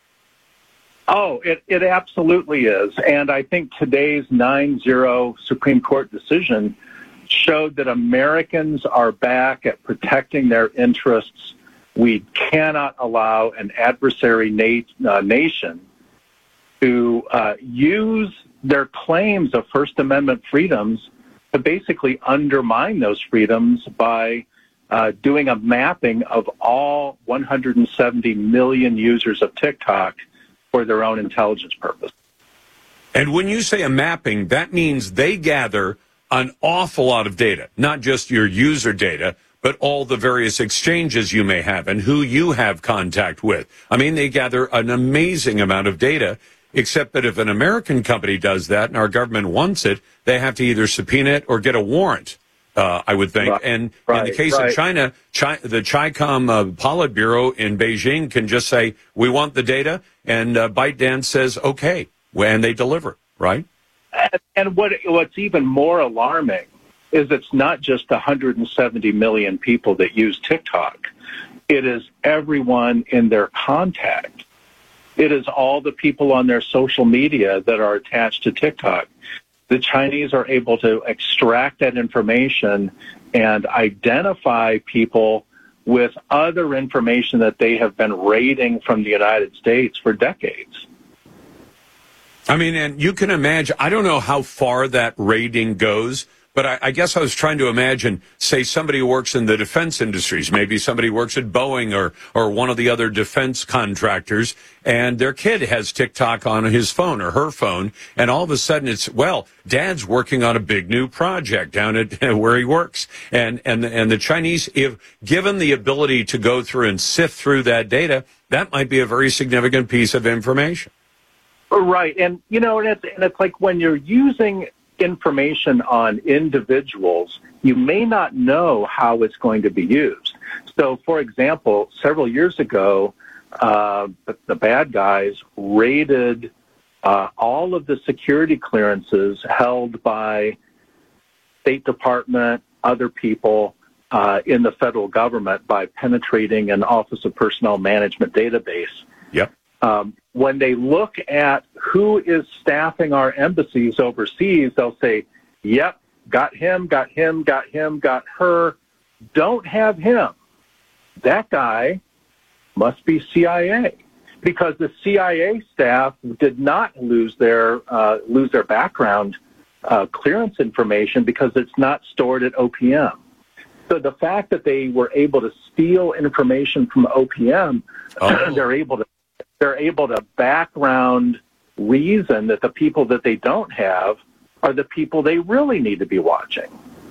Oh, it, it absolutely is. And I think today's nine zero Supreme Court decision showed that Americans are back at protecting their interests. We cannot allow an adversary na- uh, nation to uh, use their claims of First Amendment freedoms to basically undermine those freedoms by uh, doing a mapping of all one hundred seventy million users of TikTok for their own intelligence purpose. And when you say a mapping, that means they gather an awful lot of data, not just your user data, but all the various exchanges you may have and who you have contact with. I mean, they gather an amazing amount of data, except that if an American company does that and our government wants it, they have to either subpoena it or get a warrant, uh, I would think. Right, and right, in the case right. of China, Chi- the CHICOM uh, Politburo in Beijing can just say, we want the data, and uh, ByteDance says, okay, and they deliver, right? And, and what what's even more alarming is it's not just one hundred seventy million people that use TikTok. It is everyone in their contact. It is all the people on their social media that are attached to TikTok. The Chinese are able to extract that information and identify people with other information that they have been raiding from the United States for decades. I mean, and you can imagine, I don't know how far that raiding goes, but I, I guess I was trying to imagine, say, somebody who works in the defense industries, maybe somebody works at Boeing or, or one of the other defense contractors, and their kid has TikTok on his phone or her phone, and all of a sudden it's, well, Dad's working on a big new project down at where he works. And, and, and the Chinese, if given the ability to go through and sift through that data, that might be a very significant piece of information. Right. And, you know, and it's, and it's like when you're using information on individuals, you may not know how it's going to be used. So, for example, several years ago, uh, the, the bad guys raided uh, all of the security clearances held by State Department, other people uh, in the federal government by penetrating an Office of Personnel Management database. Yep. Um, when they look at who is staffing our embassies overseas, they'll say, yep, got him, got him, got him, got her. Don't have him. That guy must be C I A, because the C I A staff did not lose their uh, lose their background uh, clearance information because it's not stored at O P M. So the fact that they were able to steal information from O P M, oh. they're able to they're able to background reason that the people that they don't have are the people they really need to be watching.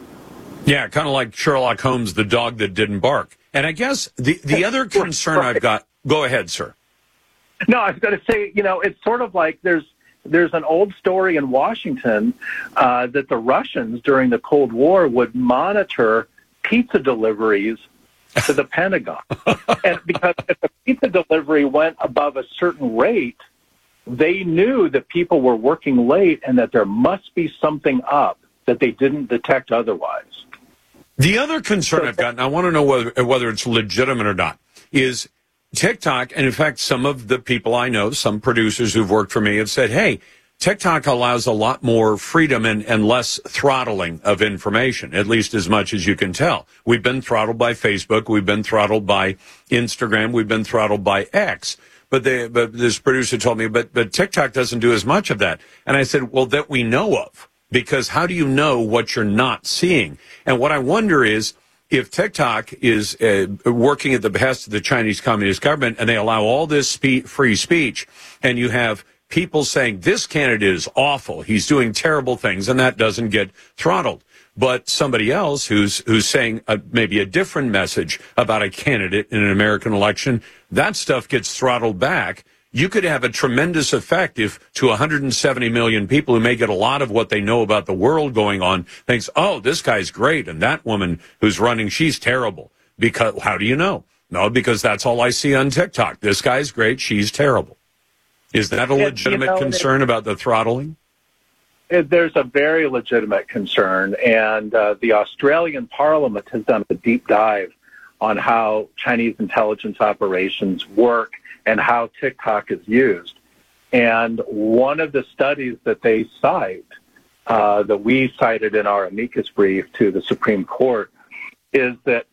Yeah, kind of like Sherlock Holmes, the dog that didn't bark. And I guess the, the other concern right. I've got... Go ahead, sir. No, I was going to say, you know, it's sort of like there's there's an old story in Washington uh, that the Russians during the Cold War would monitor pizza deliveries to the Pentagon. And because if the pizza delivery went above a certain rate, they knew that people were working late and that there must be something up that they didn't detect otherwise. The other concern I've got, and I want to know whether, whether it's legitimate or not, is TikTok, and in fact, some of the people I know, some producers who've worked for me have said, hey, TikTok allows a lot more freedom and, and less throttling of information, at least as much as you can tell. We've been throttled by Facebook. We've been throttled by Instagram. We've been throttled by X. But, they, but this producer told me, but, but TikTok doesn't do as much of that. And I said, well, that we know of, because how do you know what you're not seeing? And what I wonder is, if TikTok is uh, working at the behest of the Chinese Communist government and they allow all this spe- free speech, and you have people saying this candidate is awful, he's doing terrible things, and that doesn't get throttled. But somebody else who's who's saying a, maybe a different message about a candidate in an American election, that stuff gets throttled back. You could have a tremendous effect if to one hundred seventy million people who may get a lot of what they know about the world going on thinks, oh, this guy's great, and that woman who's running, she's terrible. Because how do you know? No, because that's all I see on TikTok. This guy's great, she's terrible. Is that a legitimate you know, concern it, about the throttling? It, there's a very legitimate concern, and uh, the Australian Parliament has done a deep dive on how Chinese intelligence operations work and how TikTok is used. And one of the studies that they cite, uh, that we cited in our amicus brief to the Supreme Court, is that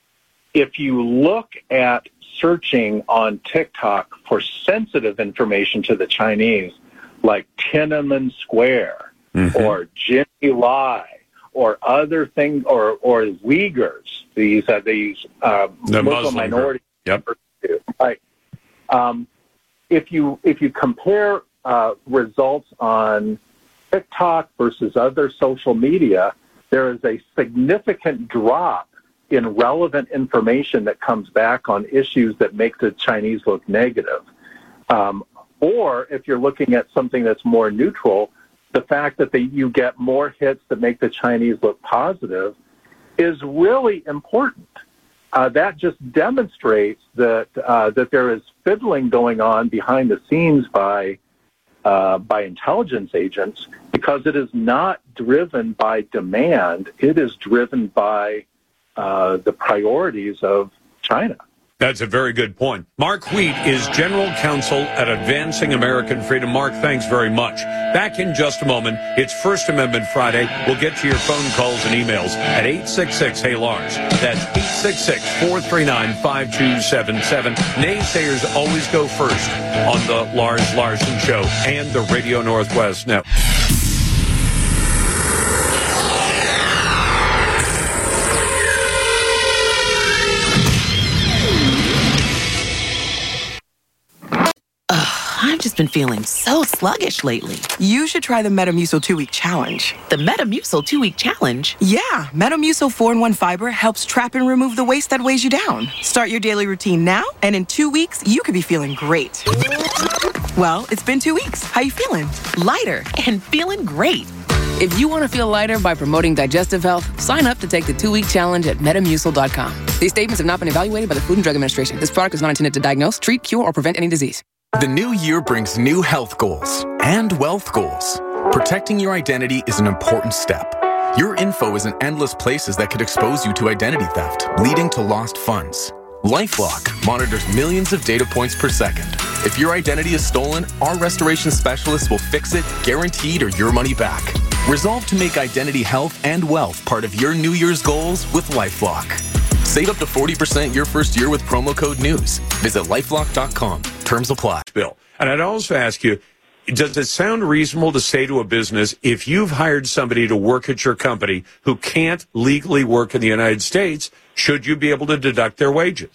if you look at searching on TikTok for sensitive information to the Chinese, like Tiananmen Square mm-hmm. or Jimmy Lai or other things, or or Uyghurs, these uh, these uh, the Muslim, Muslim minorities, yep. right? Um, if you if you compare uh, results on TikTok versus other social media, there is a significant drop in relevant information that comes back on issues that make the Chinese look negative. Um, or if you're looking at something that's more neutral, the fact that the, you get more hits that make the Chinese look positive is really important. Uh, that just demonstrates that uh, that there is fiddling going on behind the scenes by uh, by intelligence agents, because it is not driven by demand. It is driven by Uh, the priorities of China. That's a very good point. Mark Wheat is General Counsel at Advancing American Freedom. Mark, thanks very much. Back in just a moment. It's First Amendment Friday. We'll get to your phone calls and emails at eight six six, hey Lars. That's eight six six, four three nine, five two seven seven. Naysayers always go first on the Lars Larson Show and the Radio Northwest Network. I've just been feeling so sluggish lately. You should try the Metamucil two-week challenge. The Metamucil two-week challenge? Yeah, Metamucil four in one fiber helps trap and remove the waste that weighs you down. Start your daily routine now, and in two weeks, you could be feeling great. Well, it's been two weeks. How you feeling? Lighter and feeling great. If you want to feel lighter by promoting digestive health, sign up to take the two-week challenge at Metamucil dot com. These statements have not been evaluated by the Food and Drug Administration. This product is not intended to diagnose, treat, cure, or prevent any disease. The new year brings new health goals and wealth goals. Protecting your identity is an important step. Your info is in endless places that could expose you to identity theft, leading to lost funds. LifeLock monitors millions of data points per second. If your identity is stolen, our restoration specialists will fix it, guaranteed, or your money back. Resolve to make identity health and wealth part of your New Year's goals with LifeLock. Save up to forty percent your first year with promo code NEWS. Visit lifelock dot com. Terms apply. Bill, and I'd also ask you, does it sound reasonable to say to a business, if you've hired somebody to work at your company who can't legally work in the United States, should you be able to deduct their wages?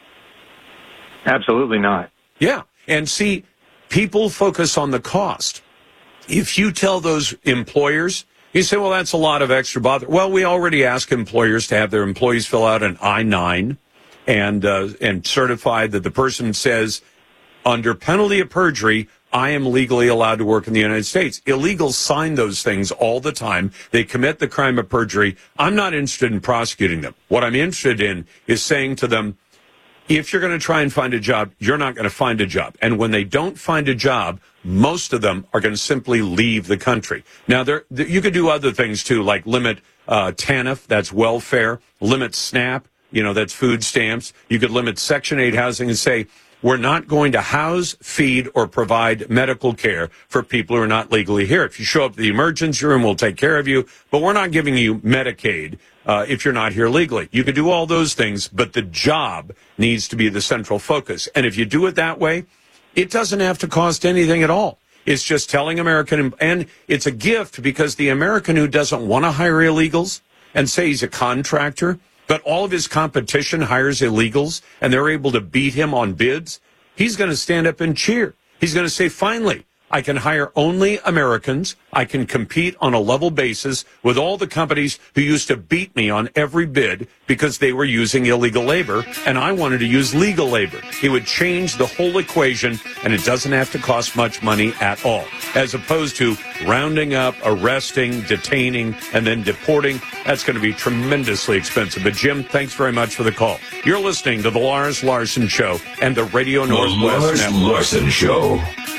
Absolutely not. Yeah. And see, people focus on the cost. If you tell those employers, you say, well, that's a lot of extra bother. Well, we already ask employers to have their employees fill out an I nine and uh, and certify that the person says, under penalty of perjury, I am legally allowed to work in the United States. Illegals sign those things all the time. They commit the crime of perjury. I'm not interested in prosecuting them. What I'm interested in is saying to them, if you're going to try and find a job, you're not going to find a job. And when they don't find a job, most of them are going to simply leave the country. Now, there, you could do other things, too, like limit uh, TANF, that's welfare, limit SNAP, you know, that's food stamps. You could limit Section eight housing and say, we're not going to house, feed, or provide medical care for people who are not legally here. If you show up at the emergency room, we'll take care of you, but we're not giving you Medicaid uh, if you're not here legally. You could do all those things, but the job needs to be the central focus. And if you do it that way, it doesn't have to cost anything at all. It's just telling American, and it's a gift because the American who doesn't want to hire illegals and say he's a contractor, but all of his competition hires illegals and they're able to beat him on bids, he's going to stand up and cheer. He's going to say, finally, I can hire only Americans. I can compete on a level basis with all the companies who used to beat me on every bid because they were using illegal labor, and I wanted to use legal labor. It would change the whole equation, and it doesn't have to cost much money at all, as opposed to rounding up, arresting, detaining, and then deporting. That's going to be tremendously expensive. But, Jim, thanks very much for the call. You're listening to The Lars Larson Show and the Radio Northwest The Lars Network. Larson Show.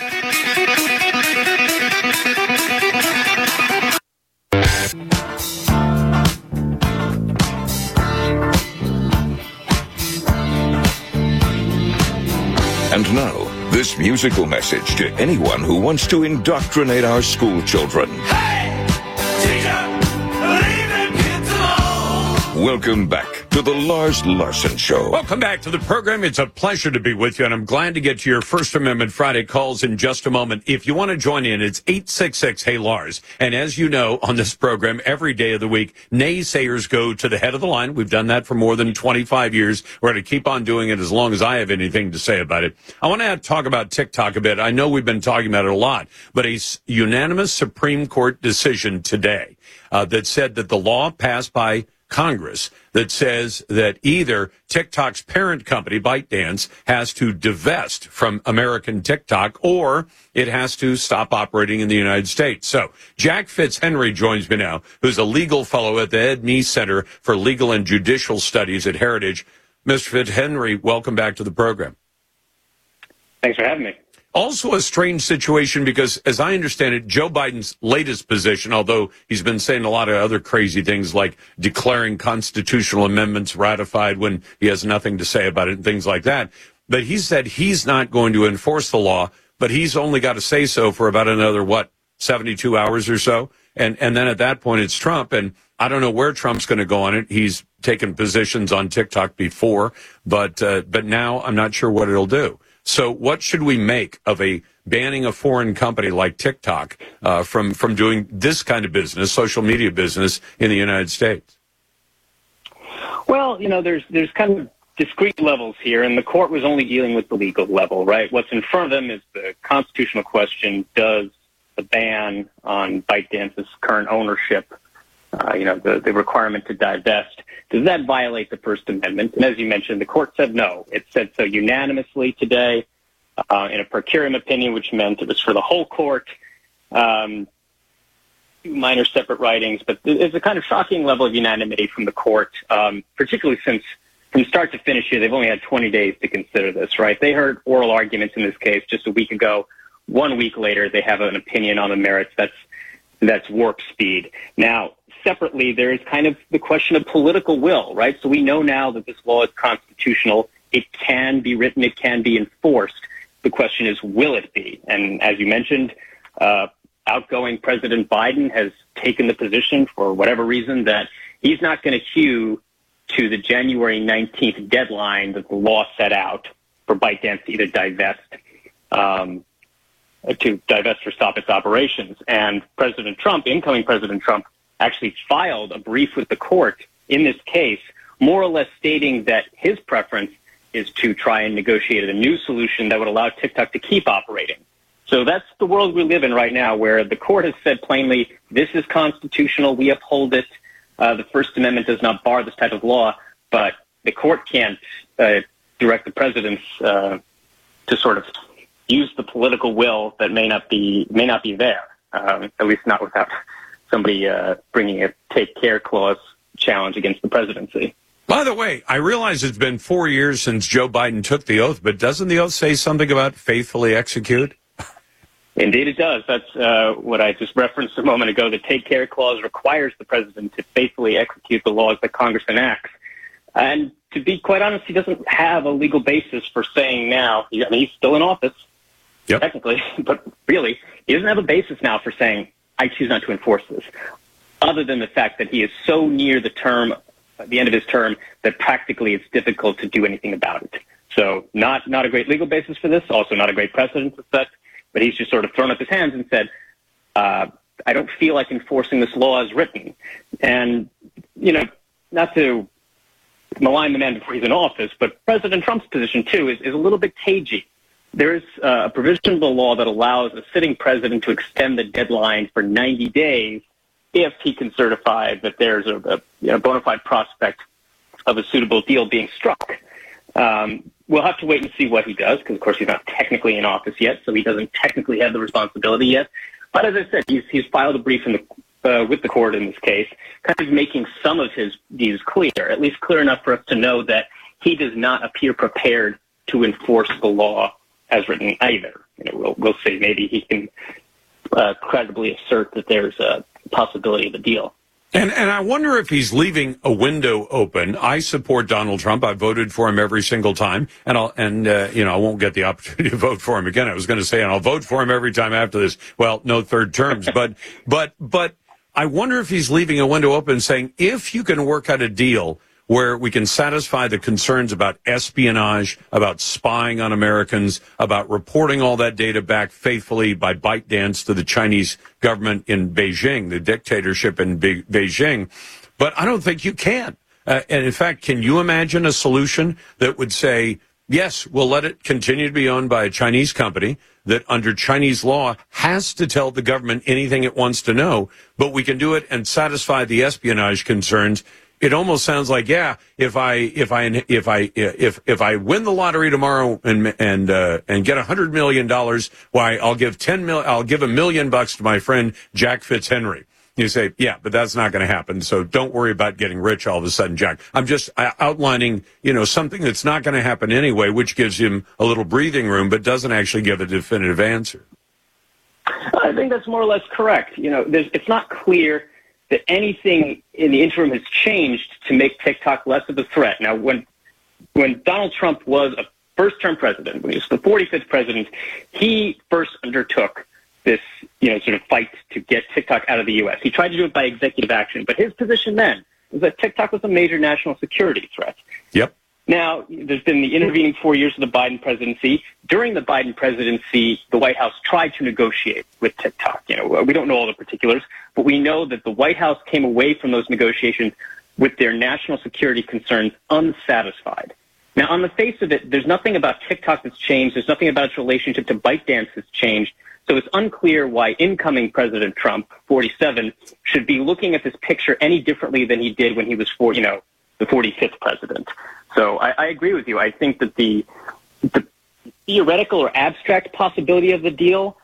And now, this musical message to anyone who wants to indoctrinate our school children. Hey, teacher, leave them kids alone. Welcome back to the Lars Larson Show. Welcome back to the program. It's a pleasure to be with you, and I'm glad to get to your First Amendment Friday calls in just a moment. If you want to join in, it's eight six six, hey Lars. And as you know, on this program, every day of the week, naysayers go to the head of the line. We've done that for more than twenty-five years. We're going to keep on doing it as long as I have anything to say about it. I want to talk about TikTok a bit. I know we've been talking about it a lot, but a unanimous Supreme Court decision today uh, that said that the law passed by Congress that says that either TikTok's parent company, ByteDance, has to divest from American TikTok or it has to stop operating in the United States. So Jack Fitzhenry joins me now, who's a legal fellow at the Ed Meese Center for Legal and Judicial Studies at Heritage. Mister Fitzhenry, welcome back to the program. Thanks for having me. Also a strange situation because, as I understand it, Joe Biden's latest position, although he's been saying a lot of other crazy things like declaring constitutional amendments ratified when he has nothing to say about it and things like that, but he said he's not going to enforce the law, but he's only got to say so for about another, what, seventy-two hours or so? And and then at that point, it's Trump, and I don't know where Trump's going to go on it. He's taken positions on TikTok before, but uh, but now I'm not sure what it'll do. So what should we make of a banning a foreign company like TikTok uh, from, from doing this kind of business, social media business, in the United States? Well, you know, there's there's kind of discrete levels here, and the court was only dealing with the legal level, right? What's in front of them is the constitutional question: does the ban on ByteDance's current ownership, uh, you know, the, the requirement to divest, does that violate the First Amendment? And as you mentioned, the court said no. It said so unanimously today uh, in a per curiam opinion, which meant it was for the whole court. Um, two minor separate writings, but it's a kind of shocking level of unanimity from the court, um, particularly since from start to finish here, they've only had twenty days to consider this, right? They heard oral arguments in this case just a week ago. One week later, they have an opinion on the merits. That's, that's warp speed. Now, separately, there is kind of the question of political will, right? So we know now that this law is constitutional. It can be written. It can be enforced. The question is, will it be? And as you mentioned, uh, outgoing President Biden has taken the position, for whatever reason, that he's not going to hew to the January nineteenth deadline that the law set out for ByteDance to either divest, um, to divest or stop its operations. And President Trump, incoming President Trump, actually filed a brief with the court in this case, more or less stating that his preference is to try and negotiate a new solution that would allow TikTok to keep operating. So that's the world we live in right now, where the court has said plainly, this is constitutional, we uphold it. Uh, the First Amendment does not bar this type of law, but the court can't uh, direct the president uh, to sort of use the political will that may not be may not be there, um, at least not without somebody uh, bringing a take care clause challenge against the presidency. By the way, I realize it's been four years since Joe Biden took the oath, but doesn't the oath say something about faithfully execute? Indeed it does. That's uh, what I just referenced a moment ago. The take care clause requires the president to faithfully execute the laws that Congress enacts. And to be quite honest, he doesn't have a legal basis for saying now, I mean, he's still in office, yep. technically, but really, he doesn't have a basis now for saying, I choose not to enforce this, other than the fact that he is so near the term, the end of his term, that practically it's difficult to do anything about it. So not, not a great legal basis for this, also not a great precedent to set, but he's just sort of thrown up his hands and said, uh, I don't feel like enforcing this law as written. And, you know, not to malign the man before he's in office, but President Trump's position, too, is, is a little bit cagey. There is uh, a provision of the law that allows a sitting president to extend the deadline for ninety days if he can certify that there's a, a you know, bona fide prospect of a suitable deal being struck. Um, we'll have to wait and see what he does, because, of course, he's not technically in office yet, so he doesn't technically have the responsibility yet. But as I said, he's, he's filed a brief in the, uh, with the court in this case, kind of making some of his views clear, at least clear enough for us to know that he does not appear prepared to enforce the law as written either. You know, we'll, we'll see. Maybe he can uh, credibly assert that there's a possibility of a deal. And and I wonder if he's leaving a window open. I support Donald Trump. I voted for him every single time, and I'll and uh, you know I won't get the opportunity to vote for him again. I was going to say, and I'll vote for him every time after this. Well, no third terms, but but but I wonder if he's leaving a window open, saying if you can work out a deal where we can satisfy the concerns about espionage, about spying on Americans, about reporting all that data back faithfully by ByteDance to the Chinese government in Beijing, the dictatorship in Be- Beijing. But I don't think you can. Uh, and in fact, can you imagine a solution that would say, yes, we'll let it continue to be owned by a Chinese company that under Chinese law has to tell the government anything it wants to know, but we can do it and satisfy the espionage concerns? It almost sounds like, yeah, if I if I if I if if I win the lottery tomorrow and and uh, and get a hundred million dollars, why I'll give ten mil, I'll give a million bucks to my friend Jack Fitzhenry. You say, yeah, but that's not going to happen. So don't worry about getting rich all of a sudden, Jack. I'm just outlining, you know, something that's not going to happen anyway, which gives him a little breathing room, but doesn't actually give a definitive answer. I think that's more or less correct. You know, there's, it's not clear that anything in the interim has changed to make TikTok less of a threat. Now, when when Donald Trump was a first-term president, when he was the forty-fifth president, he first undertook this, you know, sort of fight to get TikTok out of the U S. He tried to do it by executive action, but his position then was that TikTok was a major national security threat. Yep. Now, there's been the intervening four years of the Biden presidency. During the Biden presidency, the White House tried to negotiate with TikTok. You know, we don't know all the particulars, but we know that the White House came away from those negotiations with their national security concerns unsatisfied. Now, on the face of it, there's nothing about TikTok that's changed. There's nothing about its relationship to ByteDance that's changed. So it's unclear why incoming President Trump, forty-seven, should be looking at this picture any differently than he did when he was, for, you know, the forty-fifth president. So I, I agree with you. I think that the, the theoretical or abstract possibility of the deal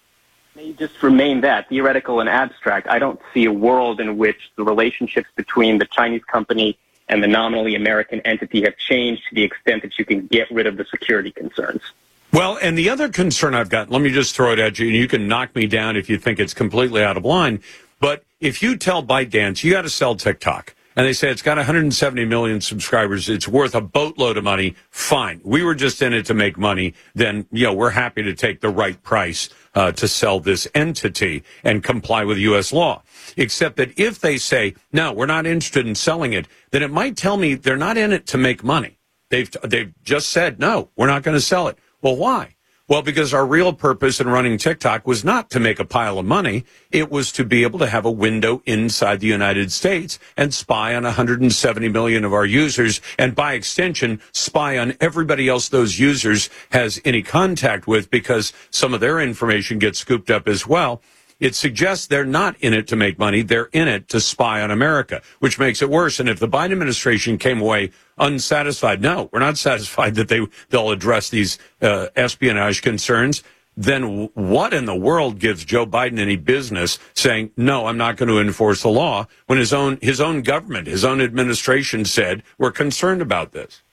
may just remain that, theoretical and abstract. I don't see a world in which the relationships between the Chinese company and the nominally American entity have changed to the extent that you can get rid of the security concerns. Well, and the other concern I've got, let me just throw it at you, and you can knock me down if you think it's completely out of line, but if you tell ByteDance, you got to sell TikTok, and they say it's got one hundred seventy million subscribers, it's worth a boatload of money, fine. We were just in it to make money, then, you know, we're happy to take the right price uh, to sell this entity and comply with U S law. Except that if they say, no, we're not interested in selling it, then it might tell me they're not in it to make money. They've, they've just said, no, we're not going to sell it. Well, why? Well, because our real purpose in running TikTok was not to make a pile of money. It was to be able to have a window inside the United States and spy on one hundred seventy million of our users, and by extension, spy on everybody else those users has any contact with, because some of their information gets scooped up as well. It suggests they're not in it to make money. They're in it to spy on America, which makes it worse. And if the Biden administration came away unsatisfied, no, we're not satisfied that they, they'll address these uh, espionage concerns, then what in the world gives Joe Biden any business saying, no, I'm not going to enforce the law, when his own, his own government, his own administration said, we're concerned about this?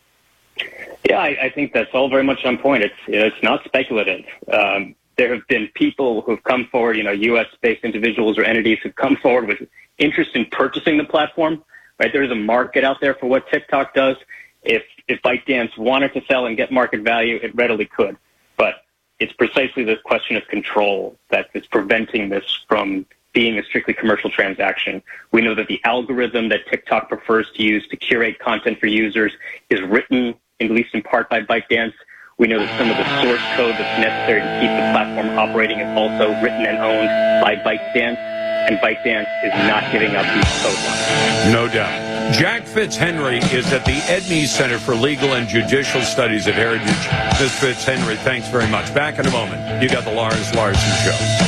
Yeah, I, I think that's all very much on point. It's, it's not speculative. Um, There have been people who have come forward, you know, U S-based individuals or entities who've come forward with interest in purchasing the platform, right? There's a market out there for what TikTok does. If if ByteDance wanted to sell and get market value, it readily could. But it's precisely the question of control that is preventing this from being a strictly commercial transaction. We know that the algorithm that TikTok prefers to use to curate content for users is written, at least in part, by ByteDance. We know that some of the source code that's necessary to keep the platform operating is also written and owned by ByteDance, and ByteDance is not giving up these code lines. No doubt. Jack Fitzhenry is at the Edney Center for Legal and Judicial Studies at Heritage. Miz Fitzhenry, thanks very much. Back in a moment. You got the Lars Larson Show.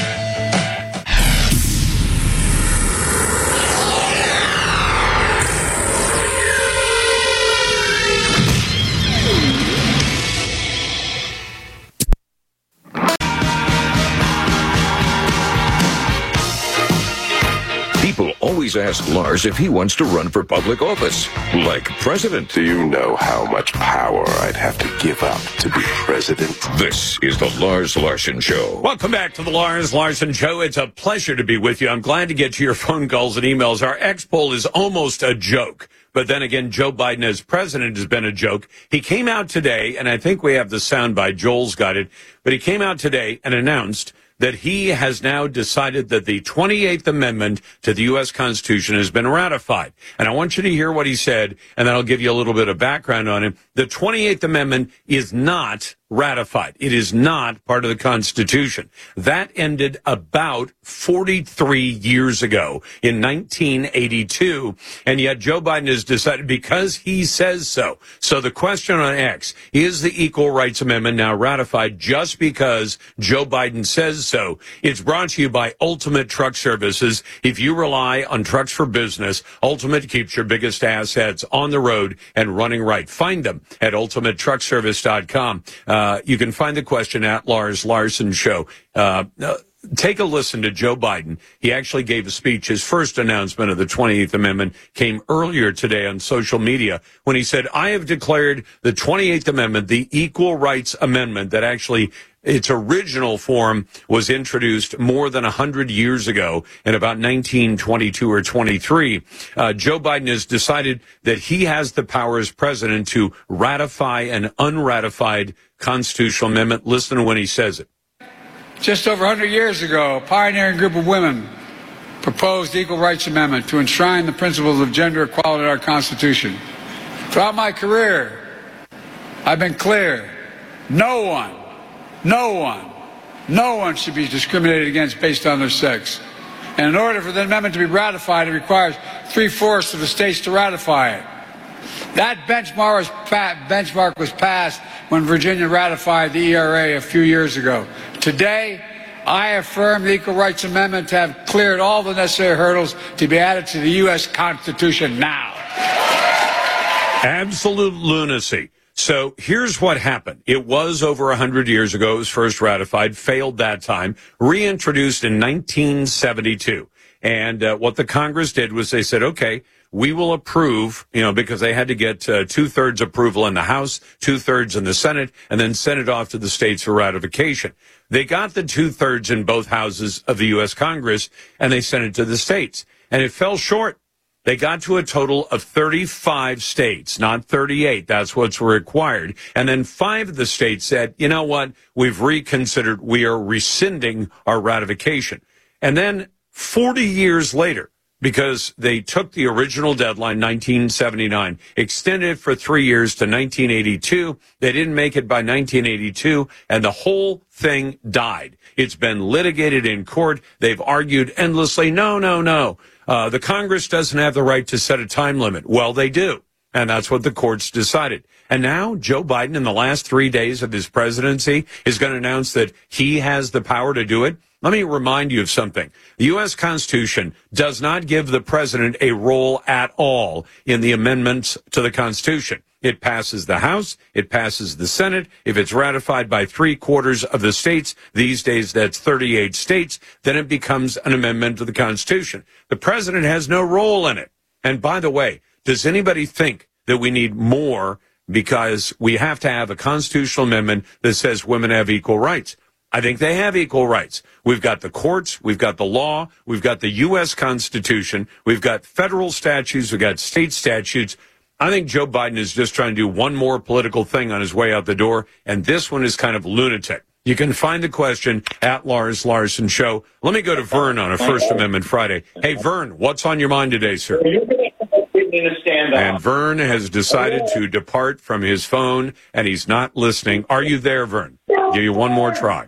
People always ask Lars if he wants to run for public office, like president. Do you know how much power I'd have to give up to be president? This is the Lars Larson Show. Welcome back to the Lars Larson Show. It's a pleasure to be with you. I'm glad to get to your phone calls and emails. Our X poll is almost a joke. But then again, Joe Biden as president has been a joke. He came out today, and I think we have the soundbite. Joel's got it. But he came out today and announced that he has now decided that the twenty-eighth Amendment to the U S Constitution has been ratified. And I want you to hear what he said, and then I'll give you a little bit of background on him. The twenty-eighth Amendment is not ratified. It is not part of the Constitution. That ended about forty-three years ago in nineteen eighty-two, and yet Joe Biden has decided because he says so. So the question on X, is the Equal Rights Amendment now ratified just because Joe Biden says so? It's brought to you by Ultimate Truck Services. If you rely on trucks for business, Ultimate keeps your biggest assets on the road and running right. Find them at ultimate truck service dot com. Uh, you can find the question at Lars Larson Show. Uh, uh, take a listen to Joe Biden. He actually gave a speech. His first announcement of the twenty-eighth Amendment came earlier today on social media when he said, I have declared the twenty-eighth Amendment, the Equal Rights Amendment that actually its original form was introduced more than one hundred years ago in about nineteen twenty-two or twenty-three. Uh, Joe Biden has decided that he has the power as president to ratify an unratified constitutional amendment. Listen to when he says it. Just over one hundred years ago, a pioneering group of women proposed the Equal Rights Amendment to enshrine the principles of gender equality in our Constitution. Throughout my career, I've been clear. No one No one, no one should be discriminated against based on their sex. And in order for the amendment to be ratified, it requires three-fourths of the states to ratify it. That benchmark was, pa- benchmark was passed when Virginia ratified the E R A a few years ago. Today, I affirm the Equal Rights Amendment to have cleared all the necessary hurdles to be added to the U S Constitution now. Absolute lunacy. So here's what happened. It was over one hundred years ago. It was first ratified, failed that time, reintroduced in nineteen seventy-two. And uh, what the Congress did was they said, okay, we will approve, you know, because they had to get uh, two-thirds approval in the House, two-thirds in the Senate, and then send it off to the states for ratification. They got the two-thirds in both houses of the U S Congress, and they sent it to the states. And it fell short. They got to a total of thirty-five states, not thirty-eight. That's what's required. And then five of the states said, you know what? We've reconsidered. We are rescinding our ratification. And then forty years later, because they took the original deadline, nineteen seventy-nine, extended it for three years to nineteen eighty-two. They didn't make it by nineteen eighty-two, and the whole thing died. It's been litigated in court. They've argued endlessly, no, no, no. Uh, the Congress doesn't have the right to set a time limit. Well, they do. And that's what the courts decided. And now Joe Biden, in the last three days of his presidency, is going to announce that he has the power to do it. Let me remind you of something. The U S Constitution does not give the president a role at all in the amendments to the Constitution. It passes the House. It passes the Senate. If it's ratified by three quarters of the states, these days that's thirty-eight states, then it becomes an amendment to the Constitution. The president has no role in it. And by the way, does anybody think that we need more because we have to have a constitutional amendment that says women have equal rights? I think they have equal rights. We've got the courts, we've got the law, we've got the U S Constitution, we've got federal statutes, we've got state statutes. I think Joe Biden is just trying to do one more political thing on his way out the door, and this one is kind of lunatic. You can find the question at Lars Larson Show. Let me go to Vern on a First Amendment Friday. Hey, Vern, what's on your mind today, sir? And Vern has decided to depart from his phone, and he's not listening. Are you there, Vern? Give you one more try.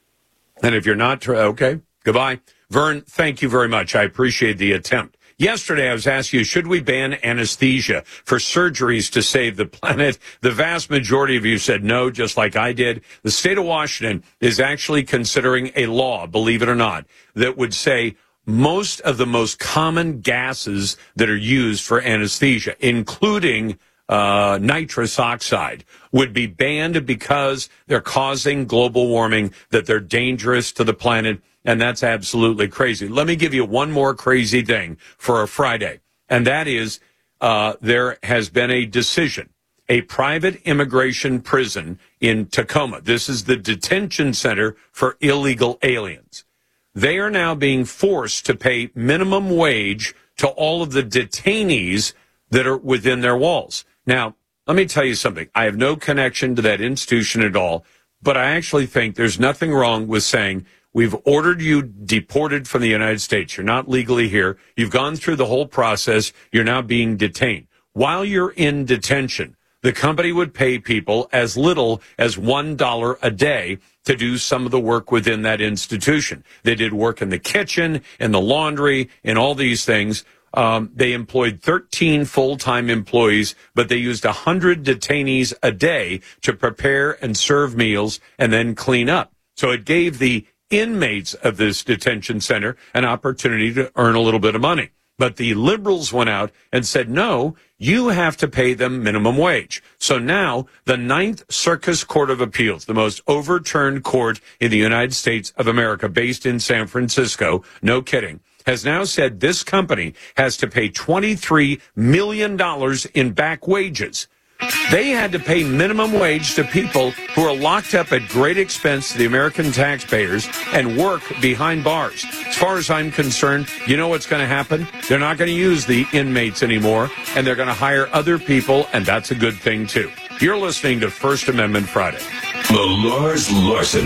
And if you're not, try, okay, goodbye. Vern, thank you very much. I appreciate the attempt. Yesterday, I was asking you, should we ban anesthesia for surgeries to save the planet? The vast majority of you said no, just like I did. The state of Washington is actually considering a law, believe it or not, that would say most of the most common gases that are used for anesthesia, including uh, nitrous oxide, would be banned because they're causing global warming, that they're dangerous to the planet. And that's absolutely crazy. Let me give you one more crazy thing for a Friday. And that is uh, there has been a decision, a private immigration prison in Tacoma. This is the detention center for illegal aliens. They are now being forced to pay minimum wage to all of the detainees that are within their walls. Now, let me tell you something. I have no connection to that institution at all, but I actually think there's nothing wrong with saying, we've ordered you deported from the United States. You're not legally here. You've gone through the whole process. You're now being detained. While you're in detention, the company would pay people as little as one dollar a day to do some of the work within that institution. They did work in the kitchen, in the laundry, in all these things. Um, they employed thirteen full-time employees, but they used one hundred detainees a day to prepare and serve meals and then clean up. So it gave the inmates of this detention center an opportunity to earn a little bit of money. But the liberals went out and said, no, you have to pay them minimum wage. So now the Ninth Circus Court of Appeals, the most overturned court in the United States of America, based in San Francisco, no kidding, has now said this company has to pay twenty-three million dollars in back wages. They had to pay minimum wage to people who are locked up at great expense to the American taxpayers and work behind bars. As far as I'm concerned, you know what's going to happen? They're not going to use the inmates anymore, and they're going to hire other people, and that's a good thing, too. You're listening to First Amendment Friday. The Lars Larson